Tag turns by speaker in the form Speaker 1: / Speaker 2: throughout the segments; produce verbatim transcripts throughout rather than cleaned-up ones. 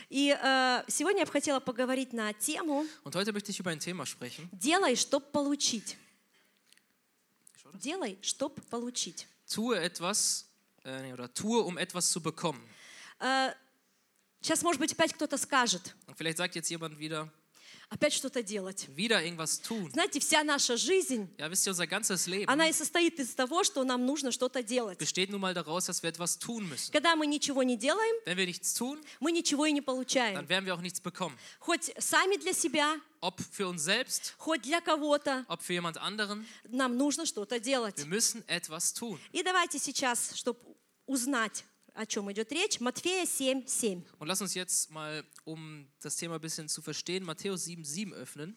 Speaker 1: И э, сегодня я бы хотела поговорить на тему
Speaker 2: Und heute möchte ich über ein Thema sprechen.
Speaker 1: «Делай, чтоб получить». Делай, чтоб получить.
Speaker 2: Tue etwas äh, oder tue, um etwas zu bekommen.
Speaker 1: Э, сейчас, может быть, опять кто-то скажет,
Speaker 2: Und vielleicht sagt jetzt jemand wieder,
Speaker 1: опять что-то делать.
Speaker 2: wieder irgendwas tun.
Speaker 1: Знаете, вся наша жизнь,
Speaker 2: Ja, wisst ihr, unser ganzes Leben
Speaker 1: она и состоит из того, что нам нужно что-то делать.
Speaker 2: besteht nun mal daraus, dass wir etwas tun müssen.
Speaker 1: Когда мы ничего не делаем,
Speaker 2: Wenn wir nichts tun,
Speaker 1: мы ничего и не получаем.
Speaker 2: dann werden wir auch nichts bekommen.
Speaker 1: Хоть сами для себя,
Speaker 2: Ob für uns selbst,
Speaker 1: хоть для кого-то,
Speaker 2: ob für jemand anderen,
Speaker 1: нам нужно что-то делать.
Speaker 2: wir müssen etwas tun.
Speaker 1: И давайте сейчас, чтобы узнать, о чем идет речь, Матфея семь семь.
Speaker 2: Und lass uns jetzt mal, um das Thema ein bisschen zu verstehen, Matthäus sieben sieben öffnen.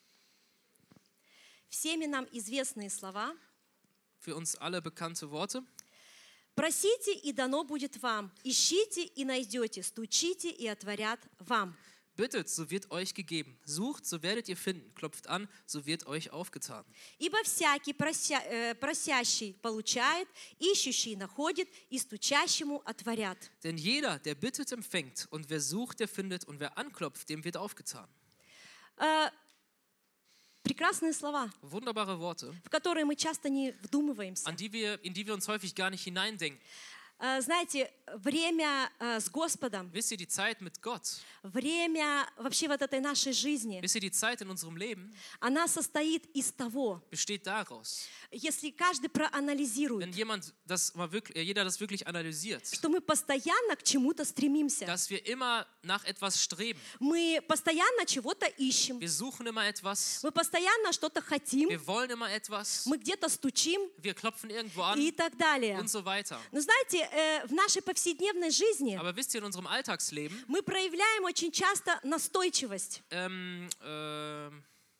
Speaker 1: Всеми нам известные слова.
Speaker 2: Für uns alle bekannte Worte.
Speaker 1: «Просите, и дано будет вам. Ищите, и найдете. Стучите, и отворят вам».
Speaker 2: Bittet, so wird euch gegeben. Sucht, so werdet ihr finden. Klopft an, so wird euch aufgetan.
Speaker 1: «Ибо всякий прося, э, просящий получает, ищущий находит, и стучащему отворят».
Speaker 2: Denn jeder, der bittet, empfängt. Und wer sucht, der findet. Und wer anklopft, dem wird aufgetan.
Speaker 1: Э, прекрасные слова,
Speaker 2: Wunderbare Worte,
Speaker 1: в которые мы часто не вдумываемся.
Speaker 2: an die wir, in die wir uns häufig gar nicht hineindenken.
Speaker 1: Э, знаете, время э, с Господом,
Speaker 2: Wisst ihr, die Zeit mit Gott,
Speaker 1: время вообще вот этой нашей жизни,
Speaker 2: wisst ihr, die Zeit in unserem Leben
Speaker 1: она состоит из того,
Speaker 2: besteht daraus,
Speaker 1: если каждый проанализирует,
Speaker 2: wenn jemand das mal wirklich, äh, jeder das wirklich analysiert,
Speaker 1: что мы постоянно к чему-то стремимся.
Speaker 2: dass wir immer nach etwas streben.
Speaker 1: Мы постоянно чего-то ищем.
Speaker 2: Wir suchen immer etwas,
Speaker 1: Мы постоянно что-то хотим.
Speaker 2: wir wollen immer etwas,
Speaker 1: Мы где-то стучим
Speaker 2: wir klopfen irgendwo
Speaker 1: и
Speaker 2: an
Speaker 1: так далее.
Speaker 2: und so weiter.
Speaker 1: Но знаете, äh, в нашей повседневной жизни
Speaker 2: Aber wisst ihr, in unserem Alltagsleben
Speaker 1: мы проявляем очень часто настойчивость.
Speaker 2: ähm, äh,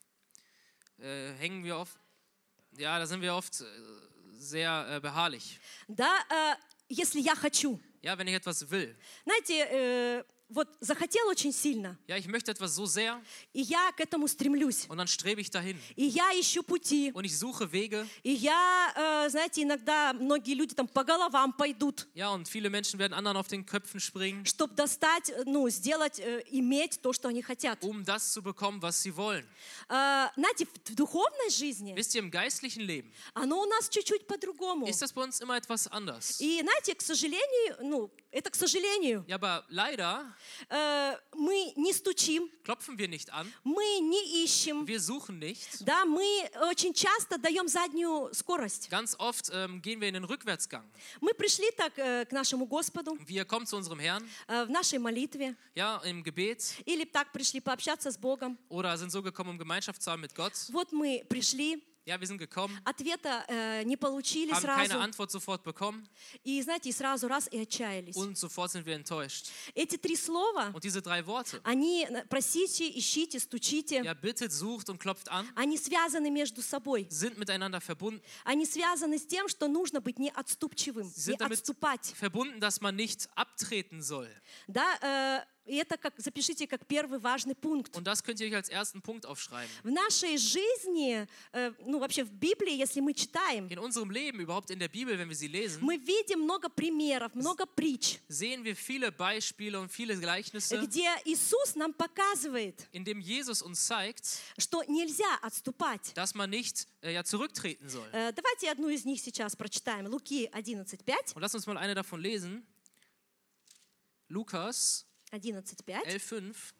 Speaker 2: äh, hängen wir oft, ja, da sind wir oft äh, sehr äh, beharrlich.
Speaker 1: Да, äh, если я хочу.
Speaker 2: Ja, wenn ich etwas will.
Speaker 1: Знаете, äh, вот захотел очень сильно,
Speaker 2: Ja, ich möchte etwas so sehr
Speaker 1: и я к этому стремлюсь.
Speaker 2: und dann strebe ich dahin.
Speaker 1: И я ищу пути.
Speaker 2: Und ich suche Wege.
Speaker 1: И я, äh, знаете, иногда многие люди там по головам пойдут,
Speaker 2: Ja, und viele Menschen werden anderen auf den Köpfen springen,
Speaker 1: чтобы достать, ну, сделать, äh, иметь то, что они хотят.
Speaker 2: um das zu bekommen, was sie wollen.
Speaker 1: Äh, знаете, в духовной жизни
Speaker 2: Wisst ihr, im geistlichen Leben
Speaker 1: оно у нас чуть-чуть по-другому.
Speaker 2: ist das bei uns immer etwas anders.
Speaker 1: И знаете, к сожалению, ну, это к сожалению,
Speaker 2: Ja, aber leider
Speaker 1: э, мы не стучим,
Speaker 2: klopfen wir nicht an,
Speaker 1: мы не ищем,
Speaker 2: wir suchen nicht.
Speaker 1: да, мы очень часто даем заднюю скорость.
Speaker 2: Ganz oft ähm, gehen wir in den Rückwärtsgang.
Speaker 1: Мы пришли так э, к нашему Господу
Speaker 2: Wir kommen zu unserem Herrn,
Speaker 1: э, в нашей молитве,
Speaker 2: ja, im Gebet
Speaker 1: или так пришли пообщаться с Богом.
Speaker 2: oder sind so gekommen, um Gemeinschaft zu haben mit Gott.
Speaker 1: Вот мы пришли,
Speaker 2: Ja, wir sind gekommen,
Speaker 1: ответа э, не получили
Speaker 2: haben keine
Speaker 1: сразу,
Speaker 2: Antwort sofort bekommen
Speaker 1: и, знаете, и сразу раз и отчаялись.
Speaker 2: und sofort sind wir enttäuscht.
Speaker 1: Эти три слова,
Speaker 2: Und diese drei Worte,
Speaker 1: они просите, ищите, стучите,
Speaker 2: ja, bittet, sucht und klopft an,
Speaker 1: они связаны между собой.
Speaker 2: sind miteinander verbunden.
Speaker 1: Они связаны с тем, что нужно быть неотступчивым,
Speaker 2: Sie
Speaker 1: не
Speaker 2: sind damit
Speaker 1: отступать.
Speaker 2: verbunden, dass man nicht abtreten soll.
Speaker 1: Да, э, и это как, запишите как первый важный пункт.
Speaker 2: Und das könnt ihr euch als ersten Punkt aufschreiben.
Speaker 1: В нашей жизни, э, ну вообще в Библии, если мы читаем,
Speaker 2: In unserem Leben, überhaupt in der Bibel, wenn wir sie lesen,
Speaker 1: мы видим много примеров, много притч,
Speaker 2: sehen wir viele Beispiele und viele Gleichnisse,
Speaker 1: где Иисус нам показывает,
Speaker 2: in dem Jesus uns zeigt,
Speaker 1: что нельзя отступать.
Speaker 2: dass man nicht äh, ja, zurücktreten soll.
Speaker 1: Э, Давайте одну из них сейчас прочитаем. Луки одиннадцать пять.
Speaker 2: Und lass uns mal eine davon lesen. Lukas
Speaker 1: одиннадцать пять.
Speaker 2: elf fünf.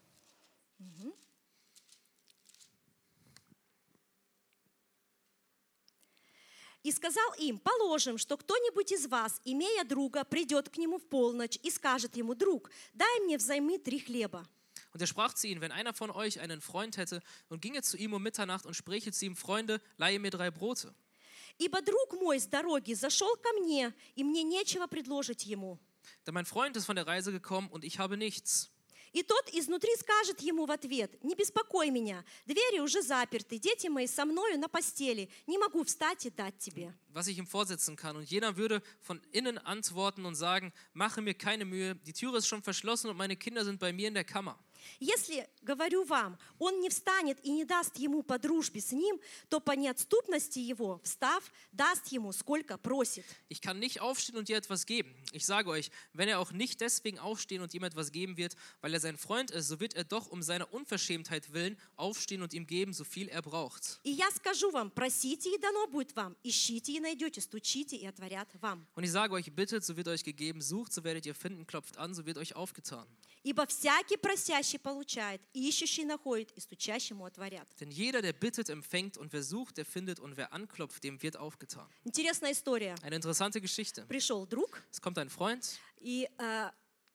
Speaker 1: «И сказал им, положим, что кто-нибудь из вас, имея друга, придет к нему в полночь и скажет ему: друг, дай мне взаймы три хлеба.
Speaker 2: Und er sprach zu ihnen, wenn einer von euch einen Freund hätte und ginge zu ihm um Mitternacht und spräche zu ihm, Freunde, leihe mir drei Brote.
Speaker 1: Ибо друг мой с дороги зашел ко мне, и мне нечего предложить ему.
Speaker 2: Denn mein Freund ist von der Reise gekommen und ich habe nichts.
Speaker 1: И тот изнутри скажет ему в ответ: не беспокой меня, двери уже заперты, дети мои со мною на постели, не могу встать и дать тебе».
Speaker 2: Was ich ihm vorsetzen kann. Und jener würde von innen antworten und sagen, mache mir keine Mühe, die Türe ist schon verschlossen und meine Kinder sind bei mir in der Kammer.
Speaker 1: Если, говорю вам, он не встанет и не даст ему по дружбе с ним, то по неотступности его, встав, даст ему, сколько просит.
Speaker 2: Ich kann nicht aufstehen und dir etwas geben. Ich sage euch, wenn er auch nicht deswegen aufstehen und ihm etwas geben wird, weil er sein Freund ist, so wird er doch um seiner Unverschämtheit willen aufstehen und ihm geben, so viel er braucht.
Speaker 1: И я скажу вам, просите, и дано будет вам, ищите, и найдете, стучите, и отворят вам.
Speaker 2: Und ich sage euch, bittet, so wird euch gegeben, sucht, so werdet ihr finden, klopft an, so wird euch aufgetan.
Speaker 1: Ибо всякий просящий получает, ищущий находит, и стучащему отворят.
Speaker 2: Denn jeder, der bittet, empfängt, und wer sucht, der findet, und wer anklopft, dem wird aufgetan.
Speaker 1: Интересная история.
Speaker 2: Eine interessante Geschichte.
Speaker 1: Пришел друг,
Speaker 2: Es kommt ein Freund
Speaker 1: и э,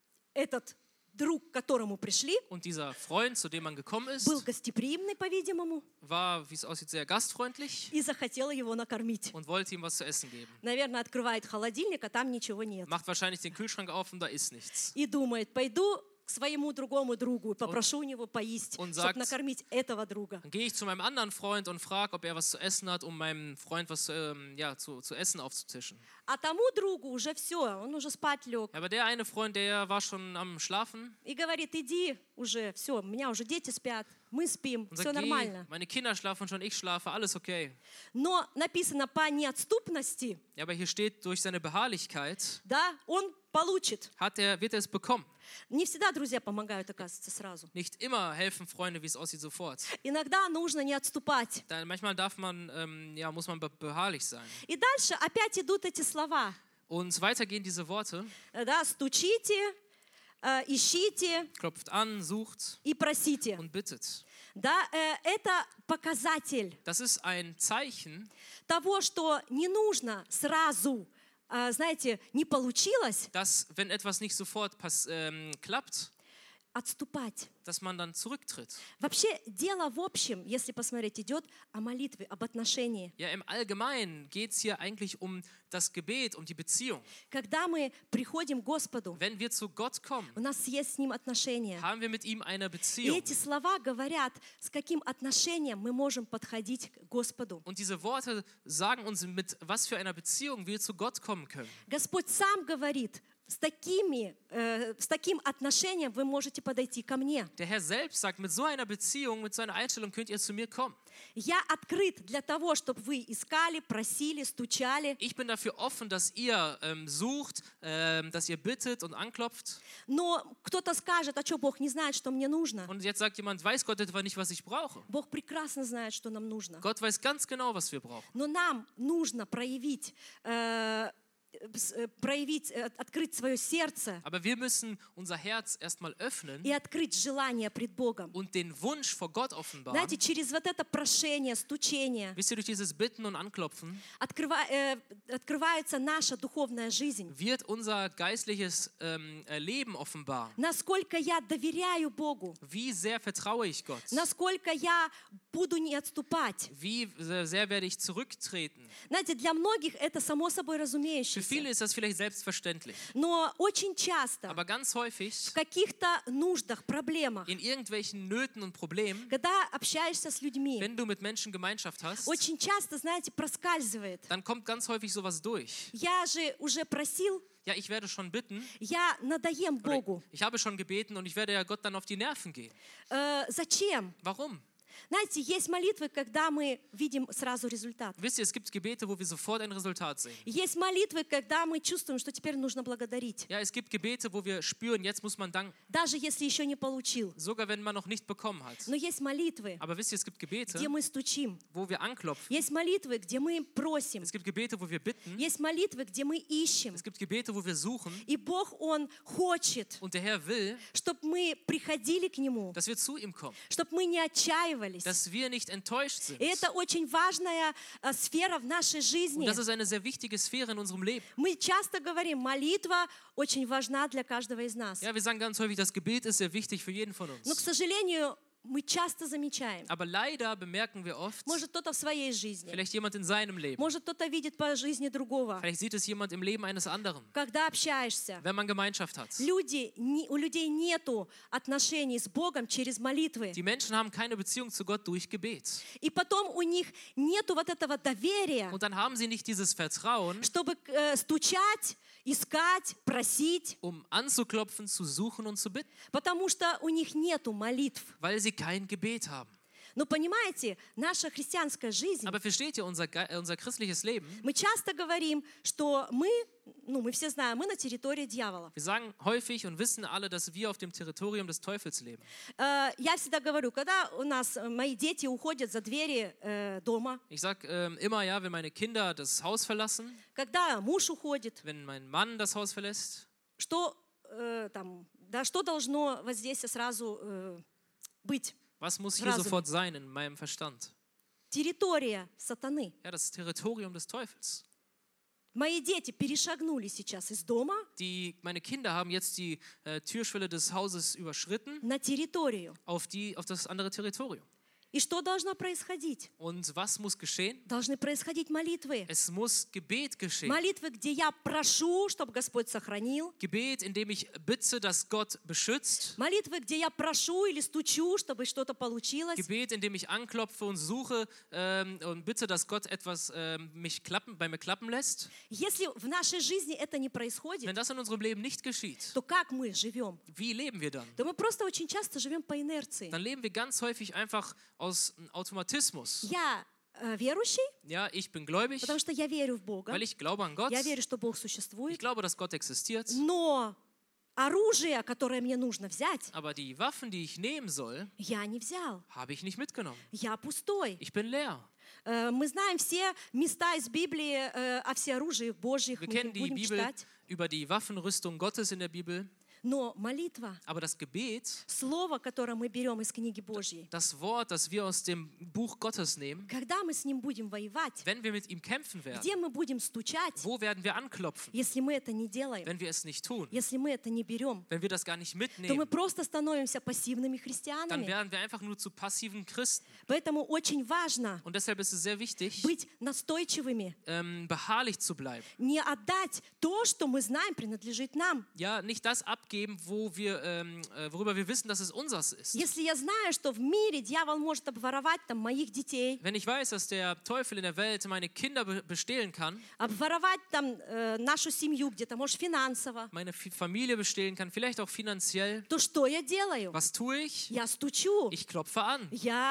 Speaker 1: этот друг, к которому пришли,
Speaker 2: und dieser Freund, zu dem man gekommen
Speaker 1: был
Speaker 2: ist,
Speaker 1: гостеприимный, по-видимому,
Speaker 2: war, wie es aussieht, sehr gastfreundlich
Speaker 1: и захотел его накормить.
Speaker 2: und wollte ihm was zu essen geben.
Speaker 1: Наверное, открывает холодильник, а там ничего нет.
Speaker 2: Macht wahrscheinlich den Kühlschrank auf und da ist nichts.
Speaker 1: И думает, пойду к своему другому другу и попрошу у него поесть,
Speaker 2: он
Speaker 1: чтобы
Speaker 2: sagt-
Speaker 1: накормить этого друга.
Speaker 2: Dann gehe ich zu meinem anderen Freund und frage, ob er was zu essen hat, um meinem Freund was ähm, ja, zu, zu essen aufzutischen.
Speaker 1: А тому другу уже все, он уже спать лег.
Speaker 2: Aber der eine Freund, der war schon am Schlafen
Speaker 1: И говорит, иди уже, все, у меня уже дети спят, мы спим,
Speaker 2: und
Speaker 1: все
Speaker 2: sagt, geh,
Speaker 1: нормально.
Speaker 2: meine Kinder schlafen schon, ich schlafe, alles okay.
Speaker 1: Но написано по неотступности,
Speaker 2: Ja, aber hier steht, durch seine Beharrlichkeit
Speaker 1: да, он получит.
Speaker 2: hat er, wird er es bekommen.
Speaker 1: Не всегда друзья помогают, оказывается, сразу.
Speaker 2: Nicht immer helfen Freunde, wie es aussieht, sofort.
Speaker 1: Иногда нужно не отступать.
Speaker 2: Da, manchmal darf man, ähm, ja, muss man be beharrlich sein.
Speaker 1: И дальше опять идут эти слова.
Speaker 2: Und weiter gehen diese Worte.
Speaker 1: Да, стучите, э, ищите
Speaker 2: Klopft an, sucht
Speaker 1: и просите.
Speaker 2: und bittet.
Speaker 1: Да, э, это показатель
Speaker 2: Das ist ein Zeichen,
Speaker 1: того, что не нужно сразу, э, знаете, не получилось,
Speaker 2: dass, wenn etwas nicht sofort pass ähm, klappt,
Speaker 1: отступать.
Speaker 2: dass man dann zurücktritt.
Speaker 1: Вообще дело в общем, если посмотреть, идет о молитве, об отношении.
Speaker 2: Ja, im Allgemeinen geht es hier eigentlich um das Gebet, um die Beziehung.
Speaker 1: Когда мы приходим к Господу,
Speaker 2: Wenn wir zu Gott kommen,
Speaker 1: у нас есть с Ним отношения.
Speaker 2: haben wir mit ihm eine
Speaker 1: И
Speaker 2: Beziehung.
Speaker 1: эти слова говорят, с каким отношением мы можем подходить к Господу.
Speaker 2: Und diese Worte sagen uns, mit was für einer Beziehung wir zu Gott kommen können.
Speaker 1: Господь сам говорит, с, такими, э, с таким отношением вы можете подойти ко мне.
Speaker 2: Der Herr selbst sagt, mit so einer Beziehung, mit so einer Einstellung könnt ihr zu mir kommen.
Speaker 1: Я открыт для того, чтобы вы искали, просили, стучали.
Speaker 2: Ich bin dafür offen, dass ihr ähm, sucht, ähm, dass ihr bittet und anklopft.
Speaker 1: Но кто-то скажет, а что, Бог не знает, что мне нужно?
Speaker 2: Und jetzt sagt jemand, weiß Gott etwa nicht, was ich brauche.
Speaker 1: Бог прекрасно знает, что нам нужно.
Speaker 2: Gott weiß ganz genau, was wir brauchen.
Speaker 1: Но нам нужно проявить, э, с- э, проявить, э, открыть свое сердце
Speaker 2: Aber wir müssen unser Herz erstmal öffnen
Speaker 1: и открыть желание пред Богом.
Speaker 2: und den Wunsch vor Gott offenbaren.
Speaker 1: Знаете, через вот это прошение, стучение
Speaker 2: Wisst ihr, durch dieses Bitten und Anklopfen
Speaker 1: открыва- э, открывается наша духовная жизнь.
Speaker 2: wird unser geistliches ähm, äh, Leben offenbar.
Speaker 1: Насколько я доверяю Богу,
Speaker 2: Wie sehr vertraue ich Gott?
Speaker 1: насколько я буду не отступать.
Speaker 2: Wie sehr werde ich zurücktreten?
Speaker 1: Знаете, для многих это само собой
Speaker 2: Für
Speaker 1: разумеющееся.
Speaker 2: viele ist das vielleicht selbstverständlich.
Speaker 1: Но очень часто
Speaker 2: Aber ganz häufig
Speaker 1: в каких-то нуждах, проблемах,
Speaker 2: in irgendwelchen Nöten und Problemen,
Speaker 1: когда общаешься с людьми,
Speaker 2: wenn du mit Menschen Gemeinschaft hast,
Speaker 1: очень часто, знаете, проскальзывает.
Speaker 2: dann kommt ganz häufig sowas durch.
Speaker 1: Я же уже просил,
Speaker 2: Ja, ich werde schon bitten,
Speaker 1: я надоем
Speaker 2: oder
Speaker 1: Богу.
Speaker 2: ich habe schon gebeten und ich werde ja Gott dann auf die Nerven gehen.
Speaker 1: Э, зачем?
Speaker 2: Warum?
Speaker 1: Знаете, есть молитвы, когда мы видим сразу результат.
Speaker 2: Wisst ihr, es gibt Gebete, wo wir sofort ein Resultat sehen.
Speaker 1: Есть молитвы, когда мы чувствуем, что теперь нужно благодарить.
Speaker 2: Ja, es gibt Gebete, wo wir spüren, jetzt muss man danken,
Speaker 1: Даже если еще не получил.
Speaker 2: sogar wenn man noch nicht bekommen hat.
Speaker 1: Но есть молитвы,
Speaker 2: Aber wisst ihr, es gibt Gebete,
Speaker 1: где мы стучим.
Speaker 2: wo wir anklopfen.
Speaker 1: Есть молитвы, где мы просим.
Speaker 2: Es gibt Gebete, wo wir bitten.
Speaker 1: Есть молитвы, где мы ищем.
Speaker 2: Es gibt Gebete, wo wir suchen.
Speaker 1: И Бог, Он хочет,
Speaker 2: Und der Herr will,
Speaker 1: чтобы мы приходили к Нему,
Speaker 2: dass wir zu ihm kommen,
Speaker 1: чтобы мы не отчаивались.
Speaker 2: dass wir nicht enttäuscht sind.
Speaker 1: И это очень важная э, сфера в нашей
Speaker 2: Und
Speaker 1: жизни.
Speaker 2: das ist eine sehr wichtige Sphäre in unserem Leben.
Speaker 1: Мы часто говорим, молитва очень важна для каждого из нас.
Speaker 2: Ja, wir sagen ganz häufig, das Gebet ist sehr wichtig für jeden von
Speaker 1: Но, к
Speaker 2: uns.
Speaker 1: сожалению, мы часто замечаем.
Speaker 2: Aber leider bemerken wir oft,
Speaker 1: Может, кто-то в своей жизни.
Speaker 2: vielleicht jemand in seinem Leben,
Speaker 1: Может, кто-то видит по жизни другого.
Speaker 2: vielleicht sieht es jemand im Leben eines anderen,
Speaker 1: Когда общаешься,
Speaker 2: wenn man Gemeinschaft hat.
Speaker 1: люди, не- у людей нету отношений с Богом через молитвы.
Speaker 2: Die Menschen haben keine Beziehung zu Gott durch Gebet.
Speaker 1: И потом у них нету вот этого доверия,
Speaker 2: Und dann haben sie nicht dieses Vertrauen,
Speaker 1: чтобы э, стучать, искать, просить,
Speaker 2: um anzuklopfen, zu suchen und zu bitten,
Speaker 1: потому что у них нету молитв.
Speaker 2: weil sie kein Gebet haben.
Speaker 1: Но понимаете, наша христианская жизнь,
Speaker 2: Aber versteht ihr, unser, Ge- äh, unser christliches Leben,
Speaker 1: мы часто говорим, что мы, ну мы все знаем, мы на территории дьявола.
Speaker 2: wir sagen häufig und wissen alle, dass wir auf dem Territorium des Teufels leben.
Speaker 1: Э, Я всегда говорю, когда у нас э, мои дети уходят за двери э, дома,
Speaker 2: Ich sage ähm, immer, ja, wenn meine Kinder das Haus verlassen,
Speaker 1: когда муж уходит,
Speaker 2: wenn mein Mann das Haus verlässt,
Speaker 1: что э, там, да, что должно вот здесь сразу э, быть?
Speaker 2: was muss hier
Speaker 1: Разуме.
Speaker 2: sofort sein in meinem Verstand?
Speaker 1: Территория сатаны.
Speaker 2: Ja, das Territorium des Teufels.
Speaker 1: Мои дети перешагнули сейчас из дома
Speaker 2: Die, meine Kinder haben jetzt die äh, Türschwelle des Hauses überschritten
Speaker 1: на территорию.
Speaker 2: auf, die, auf das andere Territorium.
Speaker 1: И что должно происходить?
Speaker 2: Und was muss geschehen?
Speaker 1: Должны происходить молитвы.
Speaker 2: Es muss Gebet geschehen.
Speaker 1: Молитвы, где я прошу, чтобы Господь сохранил.
Speaker 2: Gebet, in dem ich bitte, dass Gott beschützt.
Speaker 1: Молитвы, где я прошу или стучу, чтобы что-то получилось.
Speaker 2: Gebet, in dem ich anklopfe und suche ähm, und bitte, dass Gott etwas ähm, mich klappen, bei mir klappen lässt.
Speaker 1: Если в нашей жизни это не
Speaker 2: Wenn
Speaker 1: происходит,
Speaker 2: das in unserem Leben nicht geschieht,
Speaker 1: то как мы живем?
Speaker 2: wie leben wir dann?
Speaker 1: То мы просто очень часто живем по инерции.
Speaker 2: Dann leben wir ganz häufig einfach aus einem Automatismus.
Speaker 1: Я э, верующий,
Speaker 2: Ja, ich bin gläubig,
Speaker 1: потому что я верю в Бога.
Speaker 2: weil ich glaube an Gott.
Speaker 1: Я верю, что Бог
Speaker 2: Ich
Speaker 1: существует.
Speaker 2: glaube, dass Gott existiert.
Speaker 1: Но оружие, которое мне нужно взять,
Speaker 2: Aber die Waffen, die ich nehmen soll,
Speaker 1: я не взял.
Speaker 2: habe ich nicht mitgenommen.
Speaker 1: Я пустой.
Speaker 2: Ich bin leer.
Speaker 1: Э, Мы знаем все места из Библии э, о всеоружии Божьих.
Speaker 2: Wir
Speaker 1: Мы
Speaker 2: kennen die
Speaker 1: будем
Speaker 2: Bibel
Speaker 1: читать.
Speaker 2: über die Waffenrüstung Gottes in der Bibel.
Speaker 1: Но молитва,
Speaker 2: Aber das Gebet,
Speaker 1: слово, которое мы берем из книги Божьей,
Speaker 2: das Wort, das wir aus dem Buch Gottes nehmen,
Speaker 1: когда мы с ним будем воевать,
Speaker 2: wenn wir mit ihm kämpfen werden,
Speaker 1: где мы будем стучать,
Speaker 2: wo werden wir anklopfen,
Speaker 1: если мы это не делаем,
Speaker 2: wenn wir es nicht tun,
Speaker 1: если мы это не берем,
Speaker 2: wenn wir das gar nicht
Speaker 1: то мы
Speaker 2: mitnehmen,
Speaker 1: просто становимся пассивными
Speaker 2: dann
Speaker 1: христианами.
Speaker 2: werden wir einfach nur zu passiven Christen.
Speaker 1: Поэтому очень важно
Speaker 2: Und deshalb ist es sehr wichtig,
Speaker 1: быть настойчивыми,
Speaker 2: ähm, beharrlich zu bleiben.
Speaker 1: не отдать то, что мы знаем, принадлежит нам.
Speaker 2: Ja, nicht das abgeben, wo wir, ähm, äh, worüber wir wissen, dass es unseres ist.
Speaker 1: Если я знаю, что в мире дьявол может обворовать там моих детей,
Speaker 2: Wenn ich weiß, dass der Teufel in der Welt meine Kinder be- bestehlen kann,
Speaker 1: обворовать там э, нашу семью где-то, может, финансово,
Speaker 2: meine F- Familie bestehlen kann, vielleicht auch finanziell,
Speaker 1: то что я делаю?
Speaker 2: was tue ich?
Speaker 1: Я стучу,
Speaker 2: Ich klopfe an.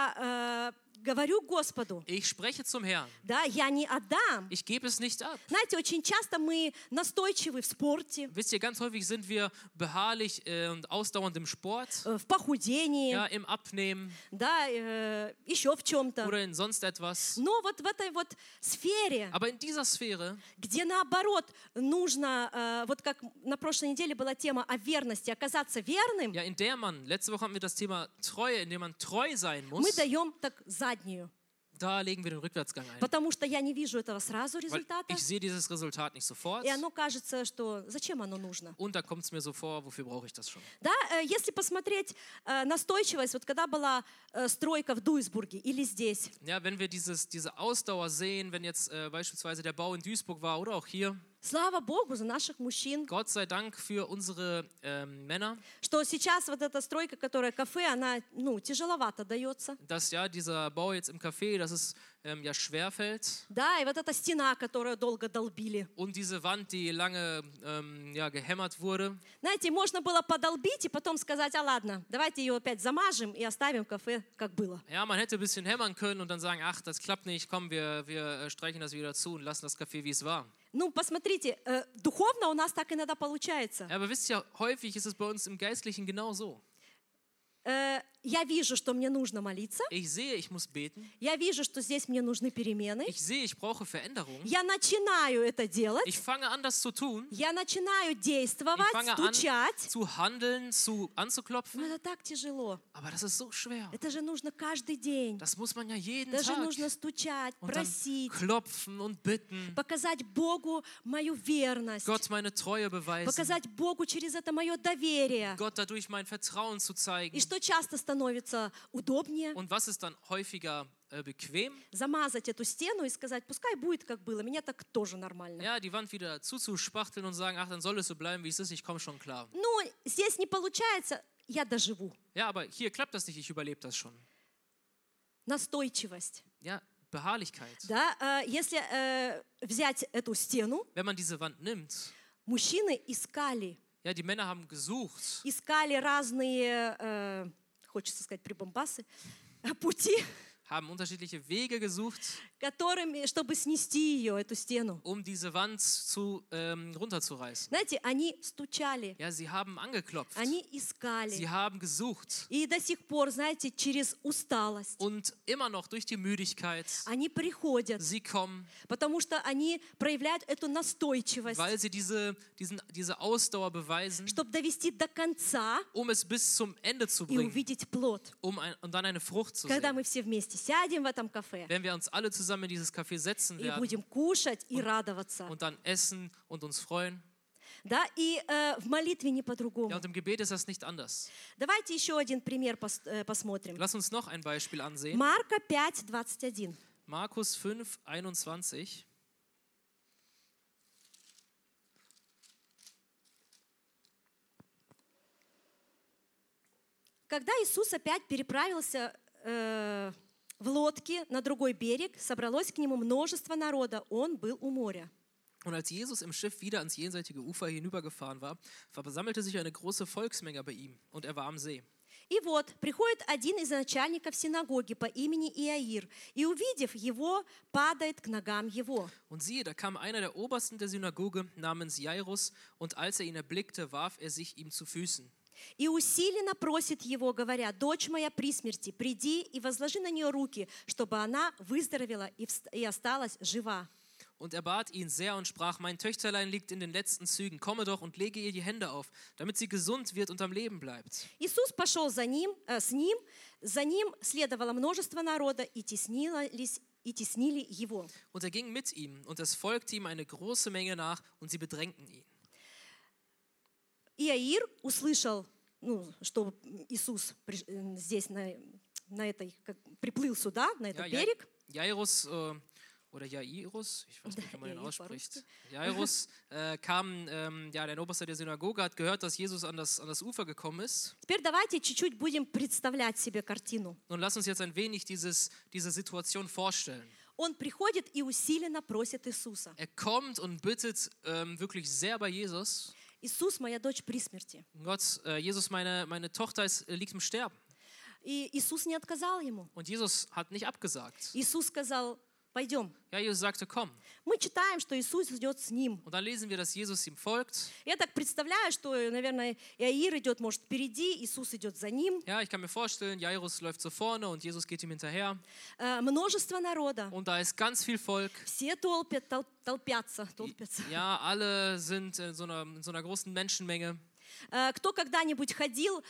Speaker 1: я э, говорю Господу,
Speaker 2: Ich spreche zum Herrn.
Speaker 1: да, я не отдам.
Speaker 2: Ich gebe es nicht ab.
Speaker 1: Знаете, очень часто мы настойчивы в спорте,
Speaker 2: Wisst ihr, ganz häufig sind wir beharrlich äh, und ausdauernd im Sport,
Speaker 1: э, в похудении,
Speaker 2: ja, im Abnehmen
Speaker 1: да, э, еще в чем-то.
Speaker 2: oder in sonst etwas.
Speaker 1: Но вот в этой вот сфере,
Speaker 2: Aber in dieser Sphäre,
Speaker 1: где наоборот нужно, э, вот как на прошлой неделе была тема о верности, оказаться верным,
Speaker 2: ja, in der man, letzte Woche hatten wir das Thema Treue, in dem man treu sein
Speaker 1: мы
Speaker 2: muss,
Speaker 1: даем так заднюю.
Speaker 2: da legen wir den Rückwärtsgang ein.
Speaker 1: Потому что я не вижу этого сразу
Speaker 2: Weil
Speaker 1: результата.
Speaker 2: ich sehe dieses Resultat nicht sofort
Speaker 1: И оно кажется, что зачем оно нужно?
Speaker 2: und da kommt es mir so vor, wofür brauche ich das schon?
Speaker 1: Да, э, если посмотреть э, настойчивость, вот когда была э, стройка в Дуйсбурге или здесь,
Speaker 2: Ja, wenn wir dieses, diese Ausdauer sehen, wenn jetzt äh, beispielsweise der Bau in Duisburg war oder auch hier,
Speaker 1: слава Богу за наших мужчин,
Speaker 2: Gott sei Dank für unsere ähm, Männer,
Speaker 1: что сейчас вот эта стройка, которая кафе, она, ну, тяжеловато дается.
Speaker 2: dass ja dieser Bau jetzt im Café, dass es ähm, ja schwerfällt
Speaker 1: Да, и вот эта стена, которую долго долбили.
Speaker 2: und diese Wand, die lange ähm, ja, gehämmert wurde.
Speaker 1: Знаете, можно было подолбить и потом сказать, а ладно, давайте ее опять замажем и оставим кафе, как было.
Speaker 2: Ja, man hätte ein bisschen hämmern können und dann sagen, ach, das klappt nicht, komm, wir, wir äh, streichen das wieder zu und lassen das Café, wie es war.
Speaker 1: Ну, посмотрите, э, духовно у нас так иногда получается.
Speaker 2: Ja, aber wisst ihr, häufig ist es bei uns im Geistlichen genau so.
Speaker 1: Э, я вижу, что мне нужно молиться.
Speaker 2: Ich sehe, ich muss beten.
Speaker 1: Я вижу, что здесь мне нужны перемены.
Speaker 2: Ich sehe, ich brauche Veränderung.
Speaker 1: Я начинаю это делать.
Speaker 2: Ich fange an, das zu tun.
Speaker 1: Я начинаю
Speaker 2: Ich
Speaker 1: действовать,
Speaker 2: fange an,
Speaker 1: стучать.
Speaker 2: zu handeln, zu
Speaker 1: Но
Speaker 2: anzuklopfen.
Speaker 1: это так тяжело.
Speaker 2: Aber das ist so schwer.
Speaker 1: Это же нужно каждый день.
Speaker 2: Das muss man ja jeden
Speaker 1: Даже
Speaker 2: Tag.
Speaker 1: нужно стучать,
Speaker 2: Und dann
Speaker 1: просить,
Speaker 2: klopfen und bitten.
Speaker 1: показать Богу мою верность,
Speaker 2: Gott meine Treue beweisen.
Speaker 1: показать Богу через это мое доверие.
Speaker 2: Gott dadurch mein Vertrauen zu
Speaker 1: И
Speaker 2: zeigen.
Speaker 1: что часто становится? становится удобнее?
Speaker 2: Und was ist dann häufiger äh, bequem?
Speaker 1: Замазать эту стену и сказать, пускай будет как было, меня так тоже нормально.
Speaker 2: Ja, die Wand wieder zuzuspachteln und sagen, ach, dann soll es so bleiben, wie es ist, ich komme schon klar.
Speaker 1: Ну, здесь не получается, я доживу.
Speaker 2: Ja, aber hier klappt das nicht, ich überlebe das schon.
Speaker 1: Настойчивость.
Speaker 2: Ja, Beharrlichkeit.
Speaker 1: Да, э, если э, взять эту стену,
Speaker 2: Wenn man diese Wand nimmt,
Speaker 1: мужчины искали,
Speaker 2: ja, die Männer haben gesucht,
Speaker 1: искали разные, э, хочется сказать, прибамбасы, пути,
Speaker 2: haben unterschiedliche Wege gesucht,
Speaker 1: которыми, чтобы снести ее, эту стену.
Speaker 2: um diese Wand zu, ähm, runterzureißen.
Speaker 1: Знаете, они стучали,
Speaker 2: Ja, sie haben angeklopft,
Speaker 1: они
Speaker 2: sie
Speaker 1: искали.
Speaker 2: haben gesucht
Speaker 1: И до сих пор, знаете, через усталость
Speaker 2: und immer noch durch die Müdigkeit,
Speaker 1: они приходят,
Speaker 2: sie kommen,
Speaker 1: потому что они проявляют эту настойчивость,
Speaker 2: weil sie diese, diesen, diese Ausdauer beweisen,
Speaker 1: чтобы довести до конца
Speaker 2: um es bis zum Ende zu
Speaker 1: и
Speaker 2: bringen,
Speaker 1: увидеть плод.
Speaker 2: um ein, und dann eine Frucht zu
Speaker 1: Когда
Speaker 2: sehen.
Speaker 1: мы все вместе сядем в этом кафе
Speaker 2: Wenn wir uns alle zusammen in dieses Café setzen
Speaker 1: и
Speaker 2: werden
Speaker 1: будем кушать и радоваться.
Speaker 2: und dann essen und uns freuen.
Speaker 1: Да, и э, в молитве не
Speaker 2: Ja,
Speaker 1: по-другому.
Speaker 2: und im Gebet ist das nicht anders.
Speaker 1: Давайте еще один пример пос- э, посмотрим.
Speaker 2: Lass uns noch ein Beispiel ansehen.
Speaker 1: Марка пять, двадцать один.
Speaker 2: Markus fünf, einundzwanzig.
Speaker 1: Когда Иисус опять переправился э, в лодке на другой берег, собралось к нему множество народа. Он был у моря.
Speaker 2: Und als Jesus im Schiff wieder ans jenseitige Ufer hinübergefahren war, versammelte sich eine große Volksmenge bei ihm und er war am See.
Speaker 1: И вот приходит один из начальников синагоги по имени Иаир, и, увидев его, падает к ногам его.
Speaker 2: Und siehe, da kam einer der Obersten der Synagoge namens Jairus und als er ihn erblickte, warf er sich ihm zu Füßen.
Speaker 1: И усиленно просит его, говоря: «Дочь моя при смерти, приди и возложи на нее руки, чтобы она выздоровела и вст- и осталась жива».
Speaker 2: Und er bat ihn sehr und sprach, mein Töchterlein liegt in den letzten Zügen, komme doch und lege ihr die Hände auf, damit sie gesund wird und am Leben bleibt.
Speaker 1: Иисус пошел за ним, э, с ним, за ним следовало множество народа и теснились, и теснили его.
Speaker 2: Und er ging mit ihm, und es folgte ihm eine große Menge nach, und sie bedrängten ihn.
Speaker 1: Иаир услышал, ну, что Иисус при- э, здесь на, на этой, как, приплыл сюда, на этот
Speaker 2: Ja, Ja-
Speaker 1: берег.
Speaker 2: Jairus äh, oder Jairus, ich weiß nicht, wie man ihn
Speaker 1: Jair
Speaker 2: ausspricht. Jairus äh, kam, ähm, ja, der Oberste der Synagoge hat gehört, dass Jesus an das, an das Ufer gekommen ist.
Speaker 1: Теперь давайте чуть-чуть будем представлять себе картину.
Speaker 2: Nun lass uns jetzt ein wenig dieses, diese Situation vorstellen.
Speaker 1: Он приходит и усиленно просит Иисуса.
Speaker 2: Er kommt und bittet ähm, wirklich sehr bei Jesus.
Speaker 1: Иисус, моя дочь при смерти.
Speaker 2: Gott, äh, Jesus, meine, meine Tochter ist, äh, liegt im Sterben.
Speaker 1: И Иисус не отказал ему.
Speaker 2: Und Jesus hat nicht abgesagt.
Speaker 1: Иисус сказал: пойдем.
Speaker 2: Ja, Jesus sagte, komm.
Speaker 1: Мы читаем, что Иисус идет с ним.
Speaker 2: Und dann lesen wir, dass Jesus ihm folgt.
Speaker 1: Я так представляю, что, наверное, Иаир идет, может, впереди, Иисус идет за ним.
Speaker 2: Ja, ich kann mir vorstellen, Jairus läuft so vorne und Jesus geht ihm hinterher.
Speaker 1: Э, Множество народа.
Speaker 2: Und da ist ganz viel Volk.
Speaker 1: Все толпят, тол- толпятся, толпятся.
Speaker 2: Ja, alle sind in so einer, in so einer großen Menschenmenge.
Speaker 1: Э, Кто когда-нибудь ходил,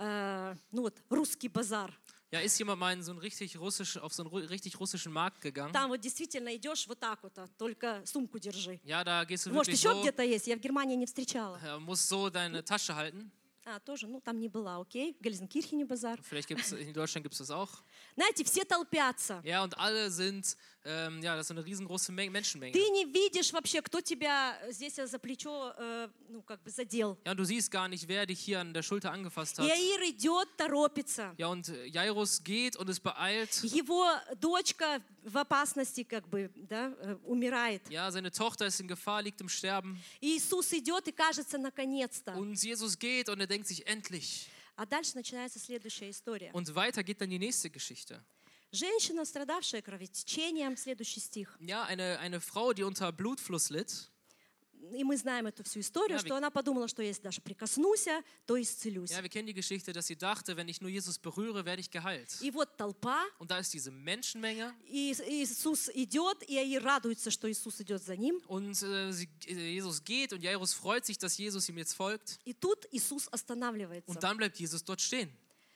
Speaker 1: э, ну вот, русский базар?
Speaker 2: Ja, ist jemand mal in so einen richtig russisch, auf so einen ru- richtig russischen Markt gegangen?
Speaker 1: Там вот действительно идешь вот так вот, а, только сумку держи.
Speaker 2: Ja, da gehst du
Speaker 1: Может,
Speaker 2: wirklich
Speaker 1: еще
Speaker 2: so,
Speaker 1: где-то есть, я в Германии не встречала.
Speaker 2: äh, musst so deine Tasche halten.
Speaker 1: А, тоже, ну, там не была, окей. В Гельзенкирхене базар.
Speaker 2: Vielleicht gibt es, in Deutschland gibt es das auch.
Speaker 1: Знаете, все толпятся.
Speaker 2: Ja, und alle sind, ähm, ja, das ist eine riesengroße Menge, Menschenmenge.
Speaker 1: Ты не видишь вообще, кто тебя здесь за плечо, э, ну, как бы задел.
Speaker 2: Ja, und du siehst gar nicht, wer dich hier an der Schulter angefasst hat.
Speaker 1: Иаир идет, торопится.
Speaker 2: Ja, und äh, Jairus geht und es beeilt.
Speaker 1: Его дочка в опасности, как бы, да, э, умирает.
Speaker 2: Ja, seine Tochter ist in Gefahr, liegt im Sterben.
Speaker 1: И Иисус идет и кажется, наконец-то.
Speaker 2: Und Jesus geht und er denkt sich, endlich.
Speaker 1: А дальше начинается следующая история.
Speaker 2: Und weiter geht dann die nächste Geschichte.
Speaker 1: Женщина, страдавшая кровотечением, следующий стих.
Speaker 2: Ja, eine, eine Frau, die unter Blutfluss litt.
Speaker 1: И мы знаем эту всю историю,
Speaker 2: Ja,
Speaker 1: что
Speaker 2: wir-
Speaker 1: она подумала, что если даже прикоснусь, то исцелюсь.
Speaker 2: Ja, wir kennen die Geschichte, dass sie dachte, wenn ich nur Jesus berühre, werde ich geheilt.
Speaker 1: И вот толпа,
Speaker 2: Und da ist diese Menschenmenge
Speaker 1: и Иисус идет, и Иаир радуется, что Иисус идет за ним.
Speaker 2: und äh, sie, äh, Jesus geht und Jairus freut sich, dass Jesus ihm jetzt folgt.
Speaker 1: И тут Иисус останавливается.
Speaker 2: Und dann bleibt Jesus dort stehen.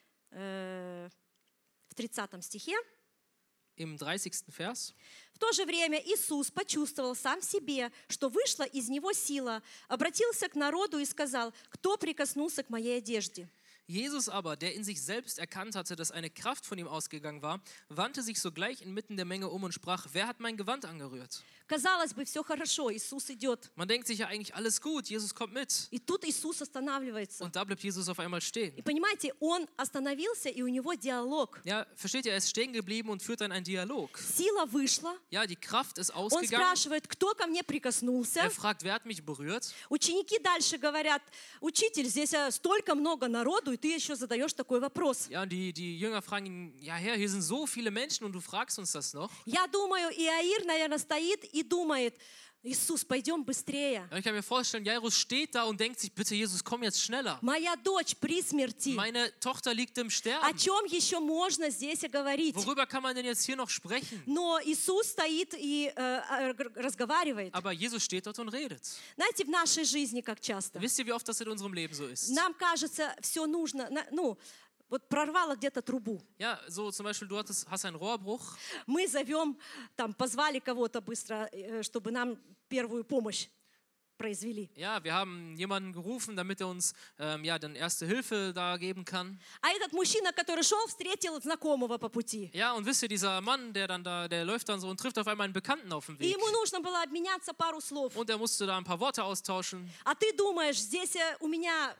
Speaker 1: Э, В тридцатом стихе.
Speaker 2: Im dreißigsten Vers.
Speaker 1: В то же время Иисус почувствовал сам в себе, что вышла из него сила, обратился к народу и сказал: «Кто прикоснулся к моей одежде?»
Speaker 2: Jesus aber, der in sich selbst erkannt hatte, dass eine Kraft von ihm ausgegangen war, wandte sich sogleich inmitten der Menge um und sprach, wer hat mein Gewand angerührt?
Speaker 1: Казалось бы, все хорошо, Иисус идет.
Speaker 2: Man denkt sich ja eigentlich, alles gut, Jesus kommt mit.
Speaker 1: И тут Иисус останавливается.
Speaker 2: Und da bleibt Jesus auf einmal stehen.
Speaker 1: И понимаете, Он остановился, и у Него диалог.
Speaker 2: Ja, versteht ihr, er ist stehen geblieben und führt dann einen Dialog.
Speaker 1: Сила вышла.
Speaker 2: Ja, die Kraft ist
Speaker 1: Он
Speaker 2: ausgegangen.
Speaker 1: спрашивает, кто ко мне прикоснулся.
Speaker 2: Er fragt, wer hat mich berührt?
Speaker 1: Ученики дальше говорят, учитель, здесь э, столько много народу, и ты еще задаешь такой вопрос.
Speaker 2: Ja, und die, die Jünger fragen ihn, ja Herr, hier sind so viele Menschen und du fragst uns das noch?
Speaker 1: Я думаю, Иаир, наверное, стоит и думает, Иисус, пойдем быстрее.
Speaker 2: Ja, ich kann mir vorstellen, Jairus steht da und denkt sich, bitte Jesus, komm jetzt schneller.
Speaker 1: Моя дочь при смерти.
Speaker 2: Meine Tochter liegt im
Speaker 1: О
Speaker 2: Sterben.
Speaker 1: чем еще можно здесь говорить?
Speaker 2: Worüber kann man denn jetzt hier noch sprechen?
Speaker 1: Но Иисус стоит и э, э, разговаривает.
Speaker 2: Aber Jesus steht dort und redet.
Speaker 1: Знаете, в нашей жизни как часто.
Speaker 2: Wisst ihr, wie oft das in unserem Leben so ist?
Speaker 1: Нам кажется, все нужно, на- ну, вот прорвало где-то трубу.
Speaker 2: Ja, so zum Beispiel, du hattest, hast einen Rohrbruch.
Speaker 1: Мы зовем, там, позвали кого-то быстро, э, чтобы нам первую помощь произвели.
Speaker 2: Ja, wir haben jemanden gerufen, damit er uns ähm, ja, dann erste Hilfe da geben kann.
Speaker 1: А этот мужчина, который шел, встретил знакомого по пути.
Speaker 2: Ja, und wisst ihr, dieser Mann, der dann da, der läuft dann so und trifft auf einmal einen Bekannten auf dem
Speaker 1: И
Speaker 2: Weg.
Speaker 1: ему нужно было обменяться пару слов.
Speaker 2: Und er musste da ein paar Worte austauschen.
Speaker 1: А ты думаешь, здесь э, у меня